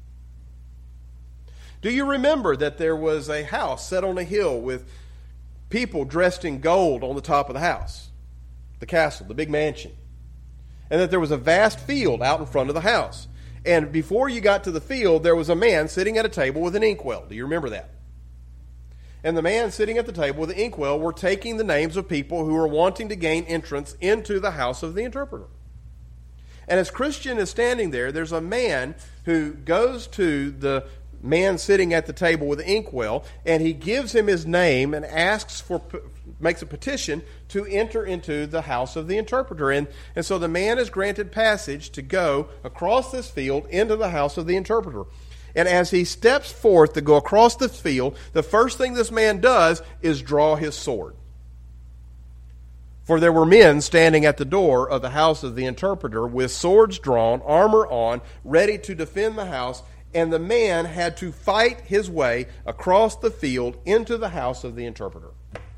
Do you remember that there was a house set on a hill with people dressed in gold on the top of the house? The castle, the big mansion. And that there was a vast field out in front of the house. And before you got to the field, there was a man sitting at a table with an inkwell. Do you remember that? And the man sitting at the table with the inkwell were taking the names of people who were wanting to gain entrance into the house of the interpreter. And as Christian is standing there, there's a man who goes to the man sitting at the table with the inkwell, and he gives him his name and makes a petition to enter into the house of the interpreter. And so the man is granted passage to go across this field into the house of the interpreter. And as he steps forth to go across this field, the first thing this man does is draw his sword. For there were men standing at the door of the house of the interpreter with swords drawn, armor on, ready to defend the house. And the man had to fight his way across the field into the house of the interpreter.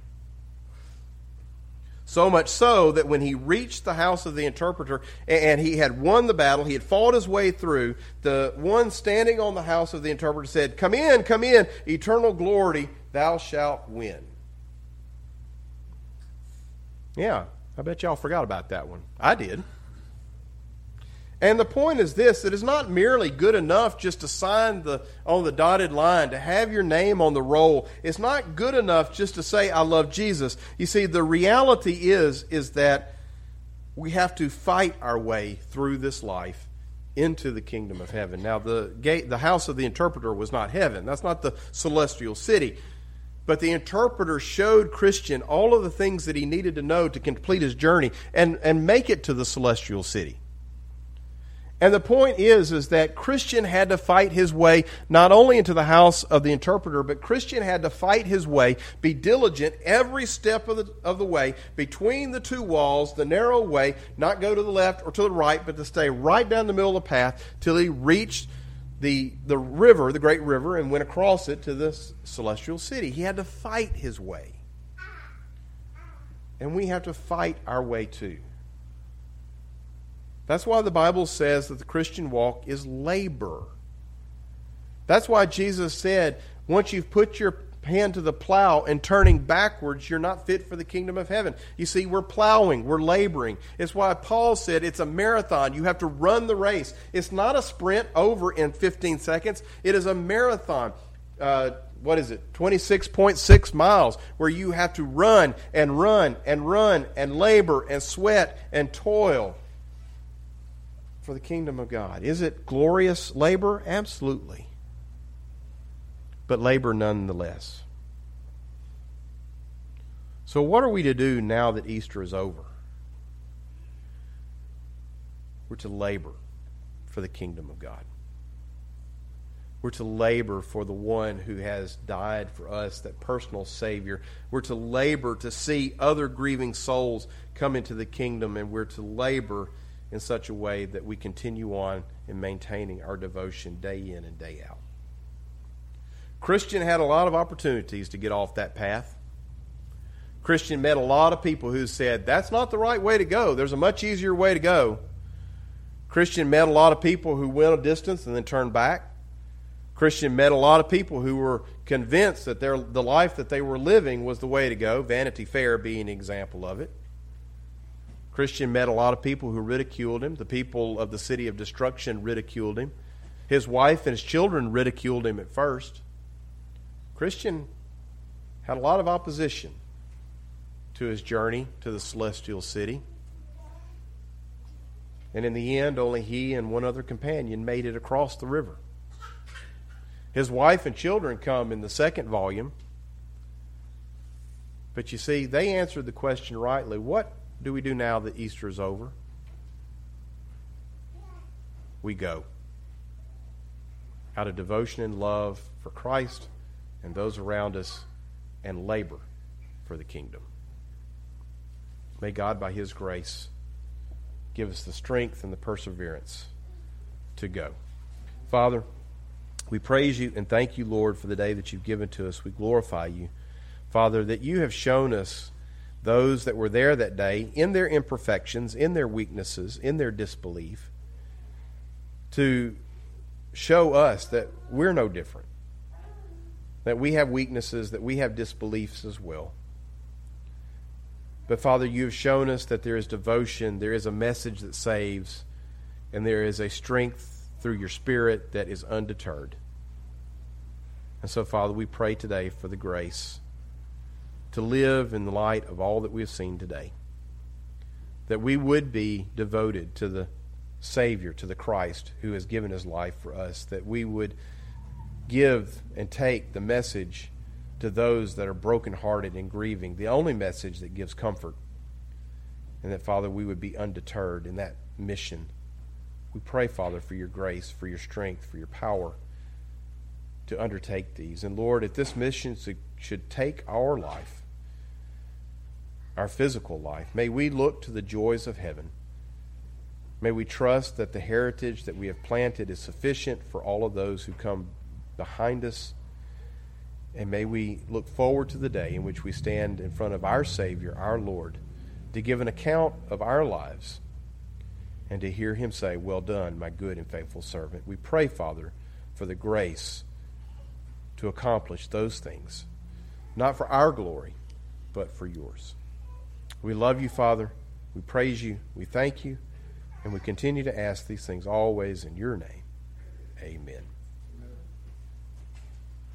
So much so that when he reached the house of the interpreter and he had won the battle, he had fought his way through, the one standing on the house of the interpreter said, come in, eternal glory, thou shalt win. Yeah, I bet y'all forgot about that one. I did. And the point is this, it is not merely good enough just to sign on the dotted line, to have your name on the roll. It's not good enough just to say, I love Jesus. You see, the reality is that we have to fight our way through this life into the kingdom of heaven. Now, the house of the interpreter was not heaven. That's not the celestial city. But the interpreter showed Christian all of the things that he needed to know to complete his journey and make it to the celestial city. And the point is that Christian had to fight his way not only into the house of the interpreter, but Christian had to fight his way, be diligent every step of the way between the two walls, the narrow way, not go to the left or to the right, but to stay right down the middle of the path till he reached the river, the great river, and went across it to the celestial city. He had to fight his way. And we have to fight our way too. That's why the Bible says that the Christian walk is labor. That's why Jesus said, once you've put your hand to the plow and turning backwards, you're not fit for the kingdom of heaven. You see, we're plowing, we're laboring. It's why Paul said it's a marathon. You have to run the race. It's not a sprint over in 15 seconds. It is a marathon. 26.6 miles, where you have to run and run and run and labor and sweat and toil for the kingdom of God. Is it glorious labor? Absolutely. But labor nonetheless. So what are we to do now that Easter is over? We're to labor for the kingdom of God. We're to labor for the one who has died for us, that personal Savior. We're to labor to see other grieving souls come into the kingdom, and we're to labor in such a way that we continue on in maintaining our devotion day in and day out. Christian had a lot of opportunities to get off that path. Christian met a lot of people who said, that's not the right way to go. There's a much easier way to go. Christian met a lot of people who went a distance and then turned back. Christian met a lot of people who were convinced that the life that they were living was the way to go, Vanity Fair being an example of it. Christian met a lot of people who ridiculed him. The people of the city of destruction ridiculed him. His wife and his children ridiculed him at first. Christian had a lot of opposition to his journey to the celestial city. And in the end, only he and one other companion made it across the river. His wife and children come in the second volume. But you see, they answered the question rightly. What do we do now that Easter is over? We go. Out of devotion and love for Christ and those around us, and labor for the kingdom. May God, by His grace, give us the strength and the perseverance to go. Father, we praise You and thank You, Lord, for the day that You've given to us. We glorify You, Father, that You have shown us those that were there that day in their imperfections, in their weaknesses, in their disbelief, to show us that we're no different, that we have weaknesses, that we have disbeliefs as well. But Father, You have shown us that there is devotion, there is a message that saves, and there is a strength through Your Spirit that is undeterred. And so, Father, we pray today for the grace to live in the light of all that we have seen today, that we would be devoted to the Savior, to the Christ who has given His life for us, that we would give and take the message to those that are brokenhearted and grieving, the only message that gives comfort, and that, Father, we would be undeterred in that mission. We pray, Father, for Your grace, for Your strength, for Your power to undertake these. And Lord, if this mission should take our life, our physical life, may we look to the joys of heaven. May we trust that the heritage that we have planted is sufficient for all of those who come behind us. And may we look forward to the day in which we stand in front of our Savior, our Lord, to give an account of our lives and to hear Him say, "Well done, my good and faithful servant." We pray, Father, for the grace to accomplish those things, not for our glory, but for Yours. We love You, Father. We praise You. We thank You. And we continue to ask these things always in Your name. Amen.